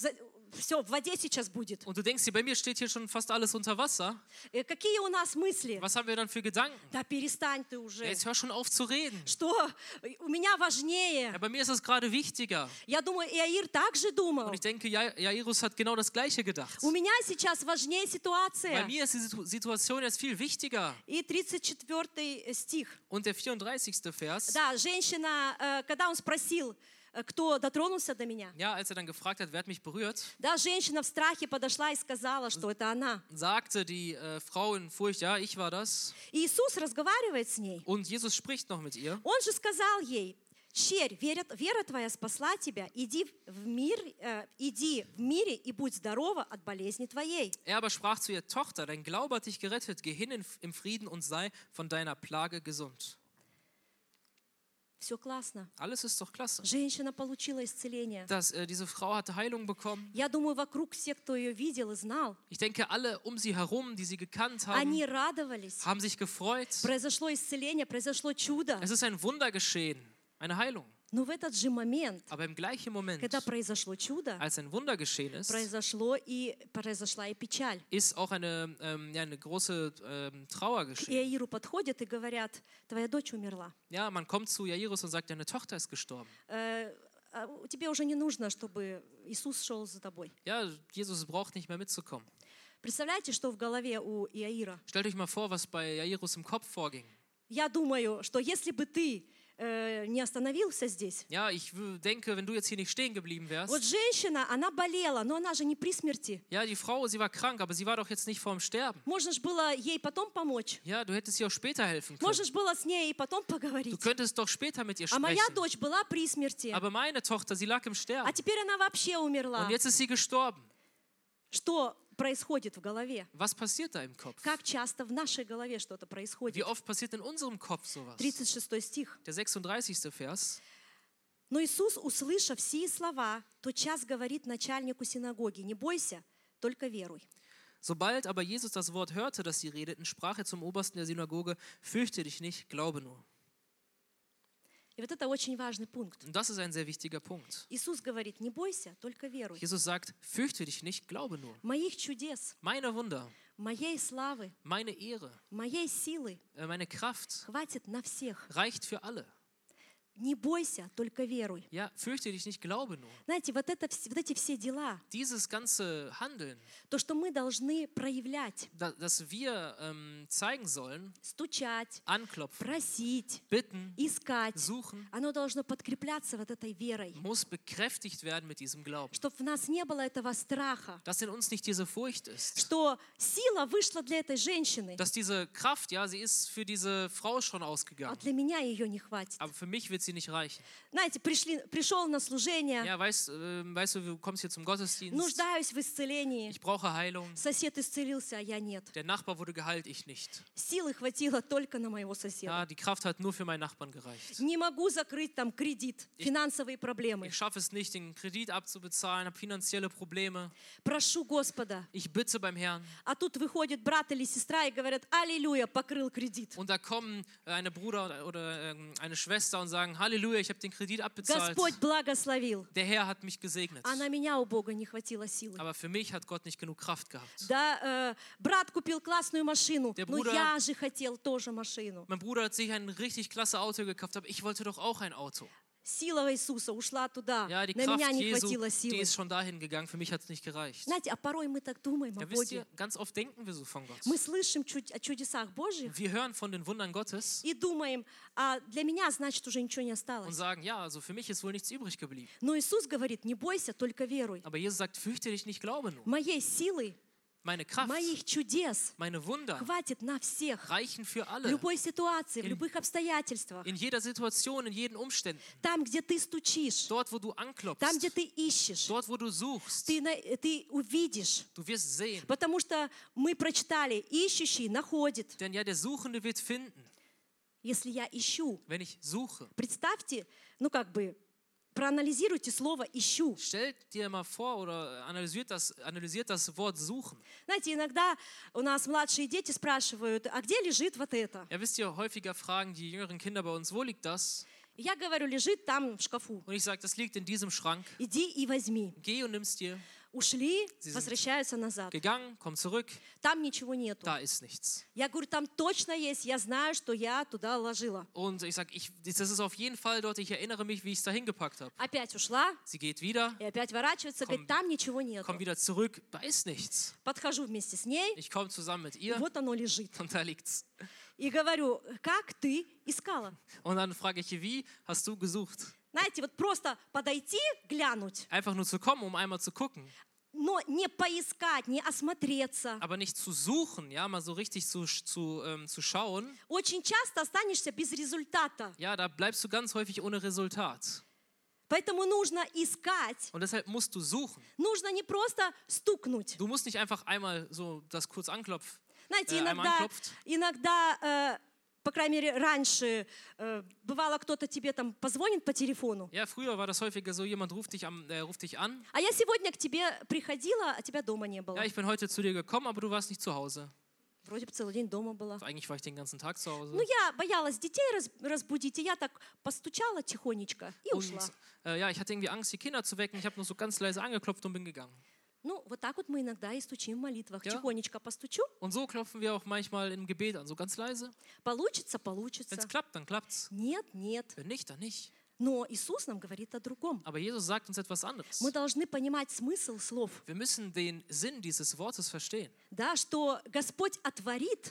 Speaker 1: все в воде сейчас будет.
Speaker 2: Und du denkst dir, bei mir steht hier schon fast alles unter Wasser.
Speaker 1: Э, Какие у нас мысли?
Speaker 2: Was haben wir dann für Gedanken?
Speaker 1: Да перестань ты
Speaker 2: Ja,
Speaker 1: уже.
Speaker 2: jetzt hör schon auf zu reden.
Speaker 1: Что? У меня важнее.
Speaker 2: Ja, bei mir ist es gerade wichtiger.
Speaker 1: Я думаю, Иаир также думал.
Speaker 2: Und ich denke, Ja- Jairus hat genau das Gleiche gedacht.
Speaker 1: У меня сейчас важнее
Speaker 2: Bei
Speaker 1: ситуация.
Speaker 2: mir ist die Situ- Situation jetzt viel wichtiger.
Speaker 1: И тридцать четвёртый стих.
Speaker 2: Und der vierunddreißigste Vers,
Speaker 1: Да, женщина, э, когда он спросил, э, кто дотронулся до меня,
Speaker 2: ja, als er dann gefragt hat, wer hat mich berührt,
Speaker 1: да, женщина в страхе подошла и сказала, что это она.
Speaker 2: sagte die äh, Frau in Furcht, ja, ich war das.
Speaker 1: И Иисус разговаривает с ней.
Speaker 2: Und Jesus spricht noch mit ihr.
Speaker 1: Он же сказал ей, «Щерь, вера, вера твоя спасла тебя, иди в мир, э, иди в мире и будь здорова от болезни твоей».
Speaker 2: Er aber sprach zu ihr, Tochter, dein Glaube hat dich gerettet, geh hin in, im Frieden und sei von deiner Plage gesund.
Speaker 1: Все классно.
Speaker 2: Alles ist doch klasse.
Speaker 1: Женщина получила исцеление.
Speaker 2: Das, äh, diese Frau hatte Heilung bekommen.
Speaker 1: Я думаю, вокруг все, кто ее видел и знал,
Speaker 2: Ich denke, alle um sie herum, die sie gekannt
Speaker 1: они
Speaker 2: haben,
Speaker 1: радовались.
Speaker 2: haben sich gefreut.
Speaker 1: Произошло исцеление, произошло чудо.
Speaker 2: Es ist ein Wunder geschehen, eine Heilung.
Speaker 1: Но в этот же момент,
Speaker 2: Aber im gleichen Moment,
Speaker 1: когда произошло чудо,
Speaker 2: als ein Wunder geschehen ist,
Speaker 1: произошло и произошла и печаль.
Speaker 2: ist auch eine, ähm, ja, eine große ähm, Trauer
Speaker 1: К
Speaker 2: geschehen.
Speaker 1: Иаиру подходят и говорят, твоя дочь умерла.
Speaker 2: Ja, man kommt zu Jairus und sagt, deine Tochter ist gestorben.
Speaker 1: Э, а Тебе уже не нужно, чтобы Иисус шел за тобой.
Speaker 2: Ja, Jesus braucht nicht mehr mitzukommen.
Speaker 1: Представляете, что в голове у Иаира?
Speaker 2: Stellt euch mal vor, was bei Jairus im Kopf vorging.
Speaker 1: Я думаю, что если бы ты э, не остановился здесь,
Speaker 2: Ja, ich w- denke, wenn du jetzt hier nicht stehen geblieben
Speaker 1: вот
Speaker 2: wärst.
Speaker 1: женщина, она болела, но она же не при смерти.
Speaker 2: Ja, die Frau, sie war krank, aber sie war doch jetzt nicht vorm Sterben.
Speaker 1: Можно же было ей потом помочь.
Speaker 2: Ja, du hättest ihr auch später helfen können.
Speaker 1: Можно же было с ней и потом
Speaker 2: Du
Speaker 1: поговорить.
Speaker 2: könntest doch später mit ihr
Speaker 1: А моя
Speaker 2: sprechen.
Speaker 1: дочь была при смерти,
Speaker 2: Aber meine Tochter, sie lag im
Speaker 1: а
Speaker 2: Sterben.
Speaker 1: теперь она вообще умерла.
Speaker 2: Und jetzt ist sie gestorben.
Speaker 1: Что происходит в голове?
Speaker 2: Was passiert da im Kopf?
Speaker 1: Как часто в нашей голове что-то
Speaker 2: Wie
Speaker 1: происходит?
Speaker 2: oft passiert in unserem Kopf sowas?
Speaker 1: тридцать шестой стих.
Speaker 2: Der sechsunddreißigste Vers.
Speaker 1: Но Иисус, услышав сии слова, тотчас говорит начальнику синагоги: «Не бойся, только веруй».
Speaker 2: Sobald aber Jesus das Wort hörte, das sie redeten, sprach er zum Obersten der Synagoge, fürchte dich nicht, glaube nur.
Speaker 1: И вот это очень важный пункт.
Speaker 2: Und das ist ein sehr wichtiger Punkt.
Speaker 1: Иисус говорит: «Не бойся, только веруй».
Speaker 2: Jesus sagt, fürchte dich nicht, glaube nur.
Speaker 1: Моих чудес,
Speaker 2: Meine Wunder,
Speaker 1: моей славы,
Speaker 2: meine Ehre,
Speaker 1: моей силы
Speaker 2: äh, meine Kraft
Speaker 1: хватит на всех.
Speaker 2: reicht für alle.
Speaker 1: Не бойся, только веруй.
Speaker 2: Ja, fürchte dich nicht, glaube nur.
Speaker 1: Знаете, вот, это, вс- вот эти все дела,
Speaker 2: Dieses ganze Handeln,
Speaker 1: то, что мы должны проявлять,
Speaker 2: da, das wir ähm, zeigen sollen,
Speaker 1: стучать,
Speaker 2: anklopfen,
Speaker 1: просить,
Speaker 2: bitten,
Speaker 1: искать,
Speaker 2: suchen,
Speaker 1: оно должно подкрепляться вот этой верой.
Speaker 2: muss bekräftigt werden mit diesem Glauben.
Speaker 1: Чтобы в нас не было этого страха,
Speaker 2: Dass in uns nicht diese Furcht ist.
Speaker 1: что сила вышла для этой женщины,
Speaker 2: Dass diese Kraft, ja, sie ist für diese Frau schon
Speaker 1: а
Speaker 2: ausgegangen.
Speaker 1: для меня ее не хватит.
Speaker 2: Aber für mich wird sie sie nicht reichen.
Speaker 1: Знаете, пришли, пришел на служение,
Speaker 2: Ja, weißt, äh, weißt du, du kommst hier zum Gottesdienst.
Speaker 1: нуждаюсь в исцелении.
Speaker 2: Ich brauche Heilung.
Speaker 1: Сосед исцелился, а я нет.
Speaker 2: Der Nachbar wurde geheilt, ich nicht.
Speaker 1: Силы хватило только на моего соседа.
Speaker 2: Ja, die Kraft hat nur für meinen Nachbarn gereicht.
Speaker 1: Не могу закрыть там кредит, финансовые проблемы.
Speaker 2: Ich schaffe es nicht, den Kredit abzubezahlen, habe finanzielle Probleme.
Speaker 1: Прошу Господа.
Speaker 2: Ich bitte beim Herrn.
Speaker 1: А тут выходит брат или сестра и говорят: аллилуйя, покрыл кредит.
Speaker 2: Und da kommen eine Bruder oder, oder ähm, eine Schwester und sagen, Halleluja, ich habe den Kredit abbezahlt.
Speaker 1: Господь благословил.
Speaker 2: Der Herr hat mich gesegnet.
Speaker 1: А на меня у Бога не хватило силы.
Speaker 2: Aber für mich hat Gott nicht genug Kraft gehabt.
Speaker 1: Да, э, брат купил классную машину,
Speaker 2: Der
Speaker 1: но
Speaker 2: Bruder-
Speaker 1: я же хотел тоже машину.
Speaker 2: Mein Bruder hat sich ein richtig klasse Auto gekauft, aber ich wollte doch auch ein Auto.
Speaker 1: Сила Иисуса ушла туда.
Speaker 2: Ja, die
Speaker 1: На меня
Speaker 2: Kraft
Speaker 1: не
Speaker 2: Jesu,
Speaker 1: хватило
Speaker 2: die
Speaker 1: силы.
Speaker 2: ist schon dahin gegangen. Für mich hat es nicht gereicht.
Speaker 1: Знаете, а порой мы так думаем о
Speaker 2: Ja, wisst ihr,
Speaker 1: Боге.
Speaker 2: ganz oft denken wir so von Gott.
Speaker 1: Мы слышим чуд- о чудесах Божьих
Speaker 2: Wir hören von den Wundern Gottes
Speaker 1: и думаем: а для меня, значит, уже ничего не
Speaker 2: und
Speaker 1: осталось.
Speaker 2: sagen, ja, also für mich ist wohl nichts übrig geblieben.
Speaker 1: Но Иисус говорит: не бойся, только веруй.
Speaker 2: Aber Jesus sagt, fürchte dich nicht, glaube nur.
Speaker 1: Моей силы,
Speaker 2: Meine Kraft,
Speaker 1: моих чудес
Speaker 2: meine Wunder
Speaker 1: хватит на всех.
Speaker 2: reichen für
Speaker 1: В
Speaker 2: alle.
Speaker 1: любой ситуации, в
Speaker 2: In-
Speaker 1: любых обстоятельствах.
Speaker 2: In jeder Situation, in jeden Umständen.
Speaker 1: Там, где ты стучишь,
Speaker 2: Dort, wo du
Speaker 1: там,
Speaker 2: anklopfst,
Speaker 1: где ты ищешь,
Speaker 2: dort, wo du suchst,
Speaker 1: ты, на- ты увидишь.
Speaker 2: du wirst sehen.
Speaker 1: Потому что мы прочитали: ищущий находит.
Speaker 2: Denn ja, der Suchende wird finden,
Speaker 1: Если я ищу,
Speaker 2: wenn ich suche.
Speaker 1: представьте, ну как бы, проанализируйте слово «ищу».
Speaker 2: Stellt dir mal vor oder analysiert das, analysiert das Wort suchen.
Speaker 1: Знаете, иногда у нас младшие дети спрашивают: а где лежит вот это?
Speaker 2: Ja, wisst ihr, häufiger fragen die jüngeren Kinder bei uns, wo liegt das?
Speaker 1: И я говорю: лежит там в шкафу.
Speaker 2: Und ich sage, das liegt in diesem Schrank.
Speaker 1: Иди и возьми.
Speaker 2: Geh und nimm's dir.
Speaker 1: Ушли,
Speaker 2: Sie sind-
Speaker 1: возвращаются назад.
Speaker 2: Gegangen, komm zurück,
Speaker 1: Там ничего нету.
Speaker 2: da ist nichts.
Speaker 1: Я говорю: там точно есть, я знаю, что я туда ложила.
Speaker 2: Und ich sage, ich, das ist auf jeden Fall dort, ich erinnere mich, wie ich es da hingepackt habe.
Speaker 1: Опять ушла,
Speaker 2: Sie geht wieder,
Speaker 1: и опять ворачивается, говорит: там ничего нету.
Speaker 2: kommt wieder zurück, da ist nichts.
Speaker 1: Подхожу вместе с ней,
Speaker 2: Ich komme zusammen mit
Speaker 1: и
Speaker 2: ihr
Speaker 1: вот оно лежит.
Speaker 2: und da liegt's.
Speaker 1: И говорю: как ты искала?
Speaker 2: Und dann frage ich, wie hast du gesucht?
Speaker 1: Знаете, вот просто подойти, глянуть,
Speaker 2: Einfach nur zu kommen, um einmal zu gucken,
Speaker 1: но не поискать, не осмотреться.
Speaker 2: aber nicht zu suchen, ja, mal so richtig zu, zu, ähm, zu schauen.
Speaker 1: Очень часто останешься без результата.
Speaker 2: Ja, da bleibst du ganz häufig ohne Resultat.
Speaker 1: Поэтому нужно искать.
Speaker 2: Und deshalb musst du suchen.
Speaker 1: Нужно не просто стукнуть.
Speaker 2: Du musst nicht einfach einmal so das kurz anklopfen.
Speaker 1: Знаете,
Speaker 2: Э,
Speaker 1: иногда,
Speaker 2: анклопфт.
Speaker 1: иногда э, по крайней мере, раньше э, бывало, кто-то тебе там позвонит по телефону,
Speaker 2: Ja, früher war das häufiger so, jemand ruft dich, am, äh, ruft dich an.
Speaker 1: а я сегодня к тебе приходила, а тебя дома не было.
Speaker 2: Ja, ich bin heute zu dir gekommen, aber du warst nicht zu Hause.
Speaker 1: Вроде бы целый день дома была.
Speaker 2: Eigentlich war ich den ganzen Tag zu Hause.
Speaker 1: Ну, я боялась детей раз- разбудить, и я так постучала тихонечко и
Speaker 2: Und
Speaker 1: ушла.
Speaker 2: äh, ja, ich hatte irgendwie Angst, die Kinder zu wecken. Ich habe nur so ganz leise angeklopft und bin gegangen.
Speaker 1: Ну, вот так вот мы иногда и стучим в молитвах.
Speaker 2: Ja.
Speaker 1: Тихонечко постучу,
Speaker 2: Und so klopfen wir auch manchmal im Gebet an, so ganz leise.
Speaker 1: получится,
Speaker 2: Wenn
Speaker 1: получится.
Speaker 2: es klappt, dann klappt's.
Speaker 1: Нет, нет.
Speaker 2: Wenn nicht, dann nicht.
Speaker 1: Но Иисус нам говорит о другом.
Speaker 2: Aber Jesus sagt uns etwas anderes.
Speaker 1: Мы должны понимать смысл слов,
Speaker 2: Wir müssen den Sinn dieses Wortes verstehen.
Speaker 1: да, что Господь отворит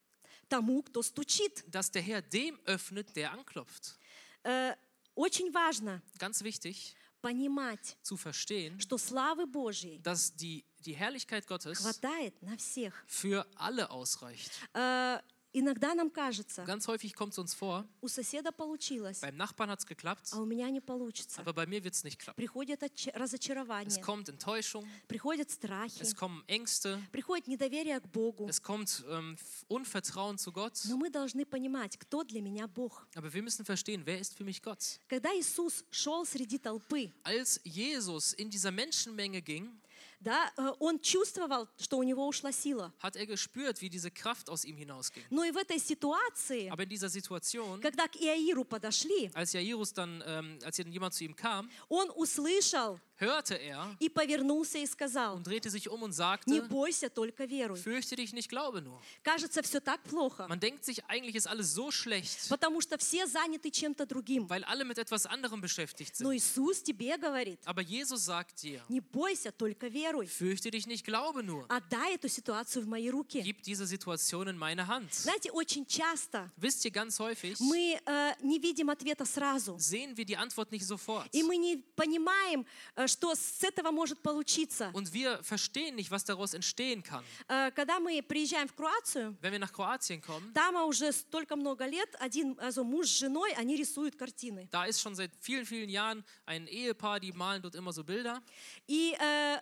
Speaker 1: тому, кто стучит.
Speaker 2: Dass der Herr dem öffnet, der anklopft.
Speaker 1: Э, Очень важно
Speaker 2: Ganz wichtig
Speaker 1: понимать,
Speaker 2: zu verstehen,
Speaker 1: что славы Божьей
Speaker 2: dass die, die Herrlichkeit Gottes
Speaker 1: хватает на всех.
Speaker 2: für alle ausreicht.
Speaker 1: Э, Иногда нам кажется,
Speaker 2: Ganz häufig kommt es uns vor,
Speaker 1: у соседа получилось,
Speaker 2: beim Nachbarn hat es geklappt,
Speaker 1: а у меня не получится.
Speaker 2: aber bei mir wird es nicht klappen.
Speaker 1: Приходит отч-
Speaker 2: Es
Speaker 1: разочарование,
Speaker 2: kommt Enttäuschung,
Speaker 1: приходят страхи,
Speaker 2: es kommen Ängste,
Speaker 1: приходит недоверие к Богу.
Speaker 2: es kommt ähm, Unvertrauen zu Gott.
Speaker 1: Но мы должны понимать, кто для меня Бог.
Speaker 2: Aber wir müssen verstehen, wer ist für mich Gott?
Speaker 1: Когда Иисус шел среди толпы,
Speaker 2: Als Jesus in dieser Menschenmenge ging,
Speaker 1: да, э, Он чувствовал, что у него ушла сила.
Speaker 2: hat er gespürt, wie diese Kraft aus ihm hinausging.
Speaker 1: Но и в этой ситуации,
Speaker 2: Aber in dieser Situation,
Speaker 1: когда к Иаиру подошли,
Speaker 2: als Jairus dann, ähm, als dann jemand zu ihm kam,
Speaker 1: он услышал
Speaker 2: hörte er
Speaker 1: и повернулся и сказал:
Speaker 2: und drehte sich um und
Speaker 1: не
Speaker 2: sagte,
Speaker 1: бойся, только веруй.
Speaker 2: fürchte dich nicht, glaube nur.
Speaker 1: Кажется, все так плохо,
Speaker 2: Man denkt sich, eigentlich ist alles so schlecht,
Speaker 1: потому что все заняты чем-то другим.
Speaker 2: weil alle mit etwas anderem beschäftigt
Speaker 1: Но
Speaker 2: sind.
Speaker 1: Иисус тебе говорит:
Speaker 2: Aber Jesus sagt dir,
Speaker 1: не бойся, только веруй.
Speaker 2: fürchte dich nicht, glaube nur.
Speaker 1: Отдай эту ситуацию в мои руки.
Speaker 2: Gib diese Situation in meine Hand.
Speaker 1: Знаете, очень часто
Speaker 2: Wisst ihr, ganz häufig
Speaker 1: мы э, не видим ответа сразу.
Speaker 2: sehen wir die Antwort nicht sofort.
Speaker 1: И мы не понимаем, э, что с этого может получиться.
Speaker 2: Und wir verstehen nicht, was daraus entstehen kann.
Speaker 1: Э, Когда мы приезжаем в Кроацию,
Speaker 2: Wenn wir nach Kroatien kommen,
Speaker 1: там уже столько много лет один also муж с женой, они рисуют картины.
Speaker 2: da ist schon seit vielen, vielen Jahren ein Ehepaar, die malen dort immer so Bilder.
Speaker 1: И э,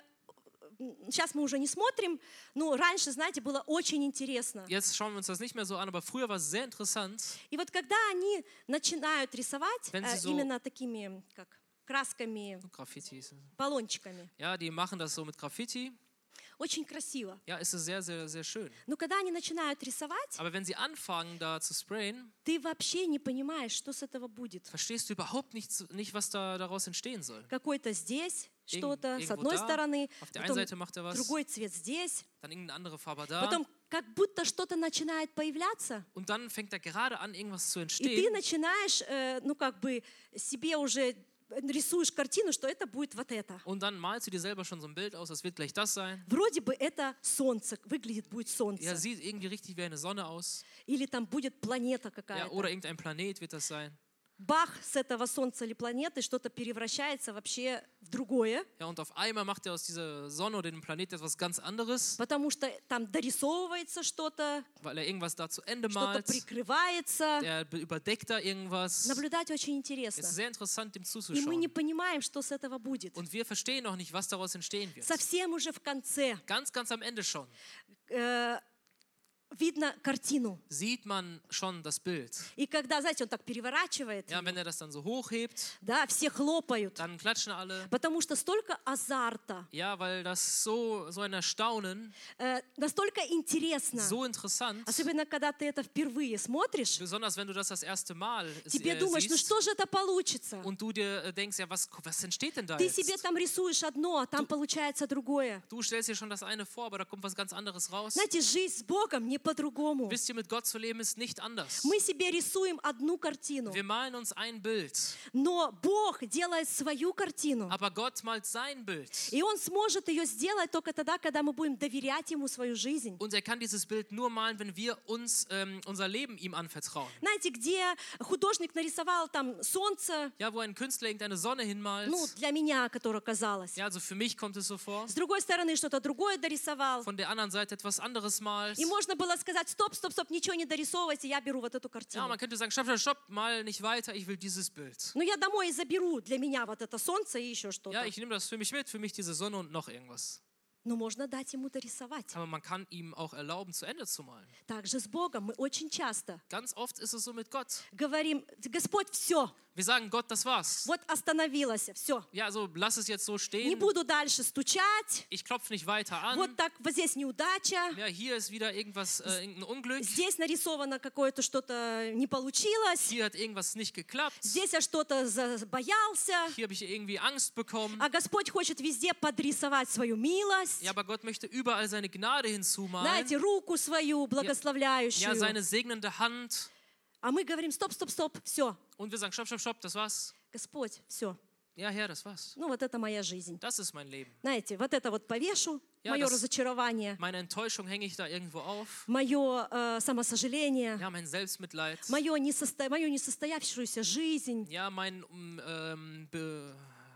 Speaker 1: сейчас мы уже не смотрим, но раньше, знаете, было очень интересно.
Speaker 2: Jetzt schauen wir uns das nicht mehr so an, aber früher war es sehr interessant.
Speaker 1: И вот когда они начинают рисовать
Speaker 2: Wenn
Speaker 1: э,
Speaker 2: sie so-
Speaker 1: именно такими как красками,
Speaker 2: Graffitis.
Speaker 1: полончиками,
Speaker 2: Ja, die machen das so mit Graffiti.
Speaker 1: очень красиво.
Speaker 2: Ja, ist es sehr, sehr, sehr schön.
Speaker 1: Но когда они начинают рисовать,
Speaker 2: Aber wenn sie anfangen, da zu sprayen,
Speaker 1: ты вообще не понимаешь, что с этого будет.
Speaker 2: verstehst du überhaupt nicht, nicht was da daraus entstehen soll.
Speaker 1: Какой-то здесь
Speaker 2: Irgend-
Speaker 1: что-то, с
Speaker 2: irgendwo
Speaker 1: одной
Speaker 2: da,
Speaker 1: стороны,
Speaker 2: auf der einen
Speaker 1: потом
Speaker 2: Seite macht er was,
Speaker 1: другой цвет здесь,
Speaker 2: dann irgendeine andere Farbe da.
Speaker 1: потом как будто что-то начинает появляться,
Speaker 2: Und dann fängt da gerade an, irgendwas zu
Speaker 1: и ты
Speaker 2: entstehen.
Speaker 1: начинаешь, э, ну как бы себе уже рисуешь картину, что это будет вот это.
Speaker 2: Und dann malst du dir selber schon so ein Bild aus, das wird gleich das sein.
Speaker 1: Вроде бы это солнце, выглядит будет
Speaker 2: Ja,
Speaker 1: солнце,
Speaker 2: sieht irgendwie richtig wie eine Sonne aus.
Speaker 1: или там будет планета
Speaker 2: Ja,
Speaker 1: какая-то.
Speaker 2: oder irgendein Planet wird das sein.
Speaker 1: Бах, с этого солнца или планеты что-то превращается вообще в другое,
Speaker 2: Ja, und auf einmal macht er aus dieser Sonne oder dem Planet etwas ganz anderes,
Speaker 1: потому что там дорисовывается что-то,
Speaker 2: weil er irgendwas da zu Ende
Speaker 1: что-то
Speaker 2: malt.
Speaker 1: прикрывается.
Speaker 2: Er be- überdeckt da irgendwas.
Speaker 1: Наблюдать очень
Speaker 2: Es
Speaker 1: интересно.
Speaker 2: ist sehr interessant, dem
Speaker 1: И мы не
Speaker 2: zuzuschauen.
Speaker 1: понимаем, что с этого будет.
Speaker 2: Und wir verstehen noch nicht, was daraus entstehen wird.
Speaker 1: Совсем уже в конце
Speaker 2: Ganz, ganz am Ende schon
Speaker 1: э, видно картину.
Speaker 2: sieht man schon das Bild.
Speaker 1: И когда, знаете, он так переворачивает,
Speaker 2: Ja, wenn er das dann so hochhebt,
Speaker 1: да, все хлопают,
Speaker 2: dann klatschen alle.
Speaker 1: потому что столько азарта,
Speaker 2: Ja, weil das so, so ein Erstaunen,
Speaker 1: э, настолько интересно.
Speaker 2: so interessant,
Speaker 1: Особенно, когда ты это впервые смотришь,
Speaker 2: besonders wenn du das das erste Mal
Speaker 1: тебе
Speaker 2: äh,
Speaker 1: думаешь, ну
Speaker 2: siehst
Speaker 1: что же это получится?
Speaker 2: und du dir äh, denkst, ja, was, was entsteht denn da
Speaker 1: Ты себе
Speaker 2: jetzt?
Speaker 1: там рисуешь одно, а там получается другое.
Speaker 2: Du stellst dir schon das eine vor, aber da kommt was ganz anderes raus.
Speaker 1: Знаете, жизнь с Богом не по-другому.
Speaker 2: Wisst ihr, mit Gott zu leben ist nicht anders.
Speaker 1: Мы себе рисуем одну картину,
Speaker 2: Wir malen uns ein Bild,
Speaker 1: но Бог делает свою картину.
Speaker 2: aber Gott malt sein Bild.
Speaker 1: И Он сможет ее сделать только тогда, когда мы будем доверять Ему свою жизнь.
Speaker 2: Und er kann dieses Bild nur malen, wenn wir uns ähm, unser Leben ihm anvertrauen.
Speaker 1: Знаете, где художник нарисовал там солнце,
Speaker 2: Ja, wo ein Künstler irgendeine Sonne hinmalt.
Speaker 1: ну, для меня, которое казалось.
Speaker 2: Ja, also für mich kommt es so vor.
Speaker 1: С другой стороны, что-то другое дорисовал.
Speaker 2: Von der anderen Seite etwas anderes malt.
Speaker 1: И можно было сказать, стоп, стоп, стоп, ничего не дорисовывайте, я беру вот эту
Speaker 2: Ja,
Speaker 1: картину.
Speaker 2: man könnte sagen, stopp, stopp, stopp, mal nicht weiter, ich will dieses Bild.
Speaker 1: Но я домой и заберу для меня вот это солнце и еще
Speaker 2: Ja,
Speaker 1: что-то.
Speaker 2: ich nehme das für mich mit, für mich diese Sonne und noch irgendwas.
Speaker 1: Но можно дать ему дорисовать.
Speaker 2: Aber man kann ihm auch erlauben, zu Ende zu malen.
Speaker 1: Также с Богом мы очень часто
Speaker 2: Ganz oft ist es so mit Gott.
Speaker 1: говорим, Господь, все,
Speaker 2: Wir sagen, Gott, das war's.
Speaker 1: вот остановилось, все.
Speaker 2: Ja, also lass es jetzt so
Speaker 1: Не
Speaker 2: stehen.
Speaker 1: буду дальше стучать,
Speaker 2: Ich klopfe nicht weiter an.
Speaker 1: вот так, вот здесь неудача,
Speaker 2: Ja, hier ist wieder irgendwas, äh, irgendein Unglück.
Speaker 1: здесь нарисовано какое-то что-то не получилось,
Speaker 2: Hier hat irgendwas nicht geklappt.
Speaker 1: здесь я что-то за- боялся,
Speaker 2: Hier habe ich irgendwie Angst bekommen.
Speaker 1: а Господь хочет везде подрисовать свою милость,
Speaker 2: Ja, aber Gott möchte überall seine Gnade hinzumalen.
Speaker 1: знаете, руку свою
Speaker 2: Ja,
Speaker 1: благословляющую.
Speaker 2: seine segnende Hand.
Speaker 1: А мы говорим, стоп, стоп, стоп, все,
Speaker 2: Und wir sagen, stopp, stopp, stopp, das war's.
Speaker 1: Господь, все.
Speaker 2: Ja, Herr, das war's.
Speaker 1: Ну вот это моя жизнь.
Speaker 2: Das ist mein Leben.
Speaker 1: Знаете, вот это вот повешу,
Speaker 2: Ja,
Speaker 1: мое
Speaker 2: das-
Speaker 1: разочарование,
Speaker 2: Meine Enttäuschung hänge ich da irgendwo auf.
Speaker 1: мое э, самосожаление,
Speaker 2: Ja, mein Selbstmitleid.
Speaker 1: мое несосто... мою несостоявшуюся жизнь.
Speaker 2: Ja, mein um, ähm, be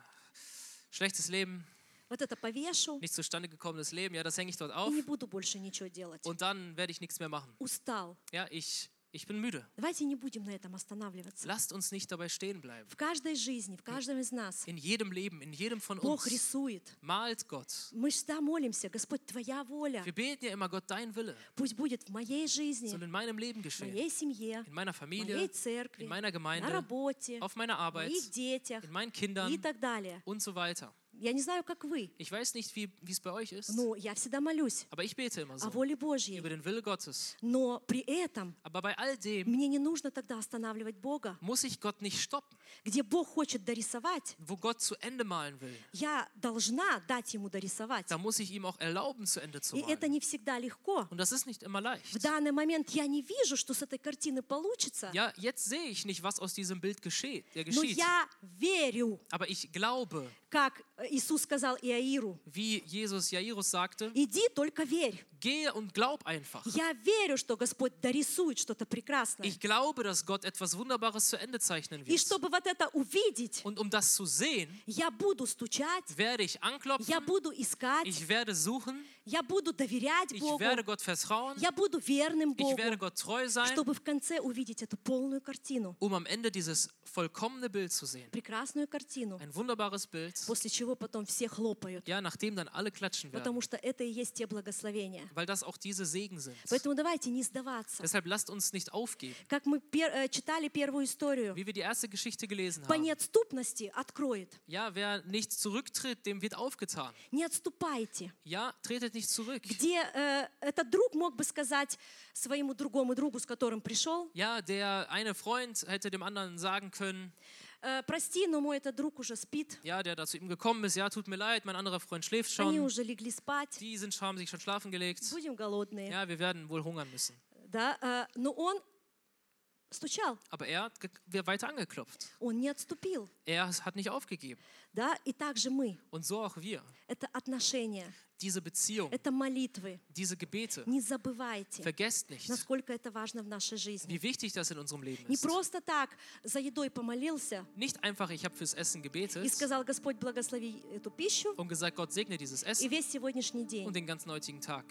Speaker 2: schlechtes Leben,
Speaker 1: Вот это повешу
Speaker 2: nicht zustande gekommenes Leben. Ja, das hänge ich dort
Speaker 1: и
Speaker 2: auf.
Speaker 1: не буду больше ничего делать.
Speaker 2: Und dann werde ich nichts mehr machen.
Speaker 1: Устал.
Speaker 2: Ja, ich, ich bin müde.
Speaker 1: Давайте не будем на этом останавливаться.
Speaker 2: Lasst uns nicht dabei stehen bleiben.
Speaker 1: В каждой жизни, в каждом из нас
Speaker 2: In jedem Leben, in jedem von
Speaker 1: Бог
Speaker 2: uns
Speaker 1: рисует.
Speaker 2: malt Gott.
Speaker 1: Мы всегда молимся, Господь, Твоя воля
Speaker 2: Wir beten ja immer, Gott, dein Wille
Speaker 1: пусть будет в моей жизни,
Speaker 2: soll in meinem Leben
Speaker 1: в
Speaker 2: geschehen.
Speaker 1: моей семье,
Speaker 2: In meiner
Speaker 1: в
Speaker 2: Familie,
Speaker 1: моей церкви,
Speaker 2: in meiner
Speaker 1: на
Speaker 2: Gemeinde,
Speaker 1: работе,
Speaker 2: auf meiner
Speaker 1: в
Speaker 2: Arbeit,
Speaker 1: моих детях
Speaker 2: in meinen
Speaker 1: и
Speaker 2: Kindern
Speaker 1: так далее.
Speaker 2: und so weiter.
Speaker 1: Я не знаю, как вы,
Speaker 2: Ich weiß nicht, wie wie es bei euch ist,
Speaker 1: но я всегда молюсь
Speaker 2: aber ich bete immer
Speaker 1: о
Speaker 2: so
Speaker 1: воле Божьей.
Speaker 2: über den Wille Gottes.
Speaker 1: Но при этом
Speaker 2: Aber bei all dem
Speaker 1: мне не нужно тогда останавливать Бога.
Speaker 2: muss ich Gott nicht stoppen,
Speaker 1: Где Бог хочет дорисовать,
Speaker 2: wo Gott zu Ende malen will.
Speaker 1: я должна дать Ему дорисовать.
Speaker 2: Da muss ich ihm auch erlauben, zu Ende zu
Speaker 1: И это
Speaker 2: malen.
Speaker 1: не всегда легко.
Speaker 2: Und das ist nicht immer
Speaker 1: В
Speaker 2: leicht.
Speaker 1: данный момент я не вижу, что с этой картины получится,
Speaker 2: Ja, jetzt sehe ich nicht, was aus diesem Bild geschieht, der
Speaker 1: но
Speaker 2: geschieht.
Speaker 1: я верю,
Speaker 2: Aber ich glaube,
Speaker 1: как Иисус сказал Иаиру,
Speaker 2: wie Jesus Jairus sagte,
Speaker 1: иди, только верь.
Speaker 2: Gehe und glaub einfach.
Speaker 1: Я верю, что Господь дорисует что-то прекрасное.
Speaker 2: Ich glaube, dass Gott etwas Wunderbares zu Ende zeichnen
Speaker 1: И
Speaker 2: wird.
Speaker 1: чтобы вот это увидеть,
Speaker 2: Und um das zu sehen,
Speaker 1: я буду стучать,
Speaker 2: werde ich
Speaker 1: я
Speaker 2: anklopfen,
Speaker 1: буду искать,
Speaker 2: ich werde suchen,
Speaker 1: я буду доверять
Speaker 2: ich
Speaker 1: Богу,
Speaker 2: werde Gott vertrauen,
Speaker 1: я буду верным
Speaker 2: ich
Speaker 1: Богу,
Speaker 2: werde Gott treu sein,
Speaker 1: чтобы в конце увидеть эту полную картину,
Speaker 2: um am Ende dieses vollkommene Bild zu sehen.
Speaker 1: прекрасную картину,
Speaker 2: Ein wunderbares Bild,
Speaker 1: после чего потом все хлопают,
Speaker 2: ja, nachdem dann alle klatschen werden,
Speaker 1: потому что это и есть те благословения.
Speaker 2: weil das auch diese Segen sind.
Speaker 1: Поэтому давайте не сдаваться.
Speaker 2: Deshalb lasst uns nicht aufgeben.
Speaker 1: Как мы пер- э, читали первую историю,
Speaker 2: Wie wir die erste Geschichte gelesen
Speaker 1: по
Speaker 2: haben.
Speaker 1: неотступности откроет.
Speaker 2: Ja, wer nicht zurücktritt, dem wird aufgetan.
Speaker 1: Не отступайте.
Speaker 2: Ja, tretet nicht zurück.
Speaker 1: Где э, этот друг мог бы сказать своему другому другу, с которым пришел,
Speaker 2: Ja, der eine Freund hätte dem anderen sagen können,
Speaker 1: э, прости, но мой этот друг уже спит,
Speaker 2: ja, der da zu ihm gekommen ist, ja, tut mir leid, mein anderer Freund schläft
Speaker 1: они
Speaker 2: schon,
Speaker 1: уже легли спать,
Speaker 2: die sind, haben sich schon schlafen gelegt.
Speaker 1: будем голодные.
Speaker 2: Ja, wir werden wohl hungern müssen.
Speaker 1: Да, э, но он стучал,
Speaker 2: Aber er hat ge- wir weiter angeklopft.
Speaker 1: он не отступил.
Speaker 2: Er hat nicht aufgegeben.
Speaker 1: Да? И также мы.
Speaker 2: Und so auch wir.
Speaker 1: Это отношения,
Speaker 2: Diese Beziehung,
Speaker 1: это молитвы.
Speaker 2: diese Gebete,
Speaker 1: Не забывайте,
Speaker 2: vergesst nicht,
Speaker 1: насколько это важно в нашей жизни.
Speaker 2: wie wichtig das in unserem Leben
Speaker 1: Не
Speaker 2: ist.
Speaker 1: просто так за едой помолился
Speaker 2: Nicht einfach, ich habe fürs Essen
Speaker 1: и
Speaker 2: gebetet
Speaker 1: сказал, Господь, благослови эту пищу
Speaker 2: und gesagt, Gott segne dieses
Speaker 1: и
Speaker 2: Essen
Speaker 1: весь сегодняшний
Speaker 2: und
Speaker 1: день.
Speaker 2: den ganzen heutigen Tag.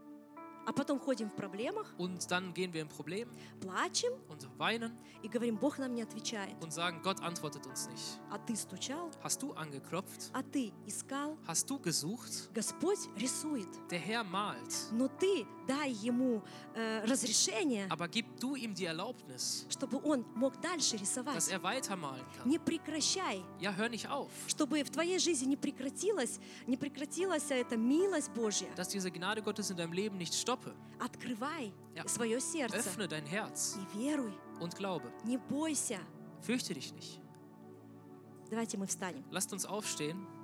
Speaker 1: А потом ходим в проблемах,
Speaker 2: Und dann gehen wir in Problem
Speaker 1: плачем
Speaker 2: und weinen
Speaker 1: и говорим, Бог нам не отвечает.
Speaker 2: und sagen, Gott antwortet uns nicht.
Speaker 1: А ты стучал,
Speaker 2: Hast du angeklopft?
Speaker 1: а ты искал.
Speaker 2: Hast du gesucht?
Speaker 1: Господь рисует,
Speaker 2: Der Herr malt.
Speaker 1: но ты дай ему э, разрешение,
Speaker 2: Aber gib du ihm die Erlaubnis,
Speaker 1: чтобы он мог дальше
Speaker 2: dass
Speaker 1: рисовать.
Speaker 2: er weitermalen kann.
Speaker 1: Не прекращай,
Speaker 2: Ja, hör nicht auf.
Speaker 1: чтобы в твоей жизни не прекратилась, не прекратилась эта милость Божья.
Speaker 2: Dass diese Gnade Gottes in deinem Leben nicht stoppe.
Speaker 1: Открывай
Speaker 2: Ja.
Speaker 1: свое сердце
Speaker 2: Öffne dein Herz
Speaker 1: и веруй,
Speaker 2: und glaube.
Speaker 1: не бойся.
Speaker 2: Fürchte dich nicht.
Speaker 1: Давайте мы встанем.
Speaker 2: Lasst uns aufstehen.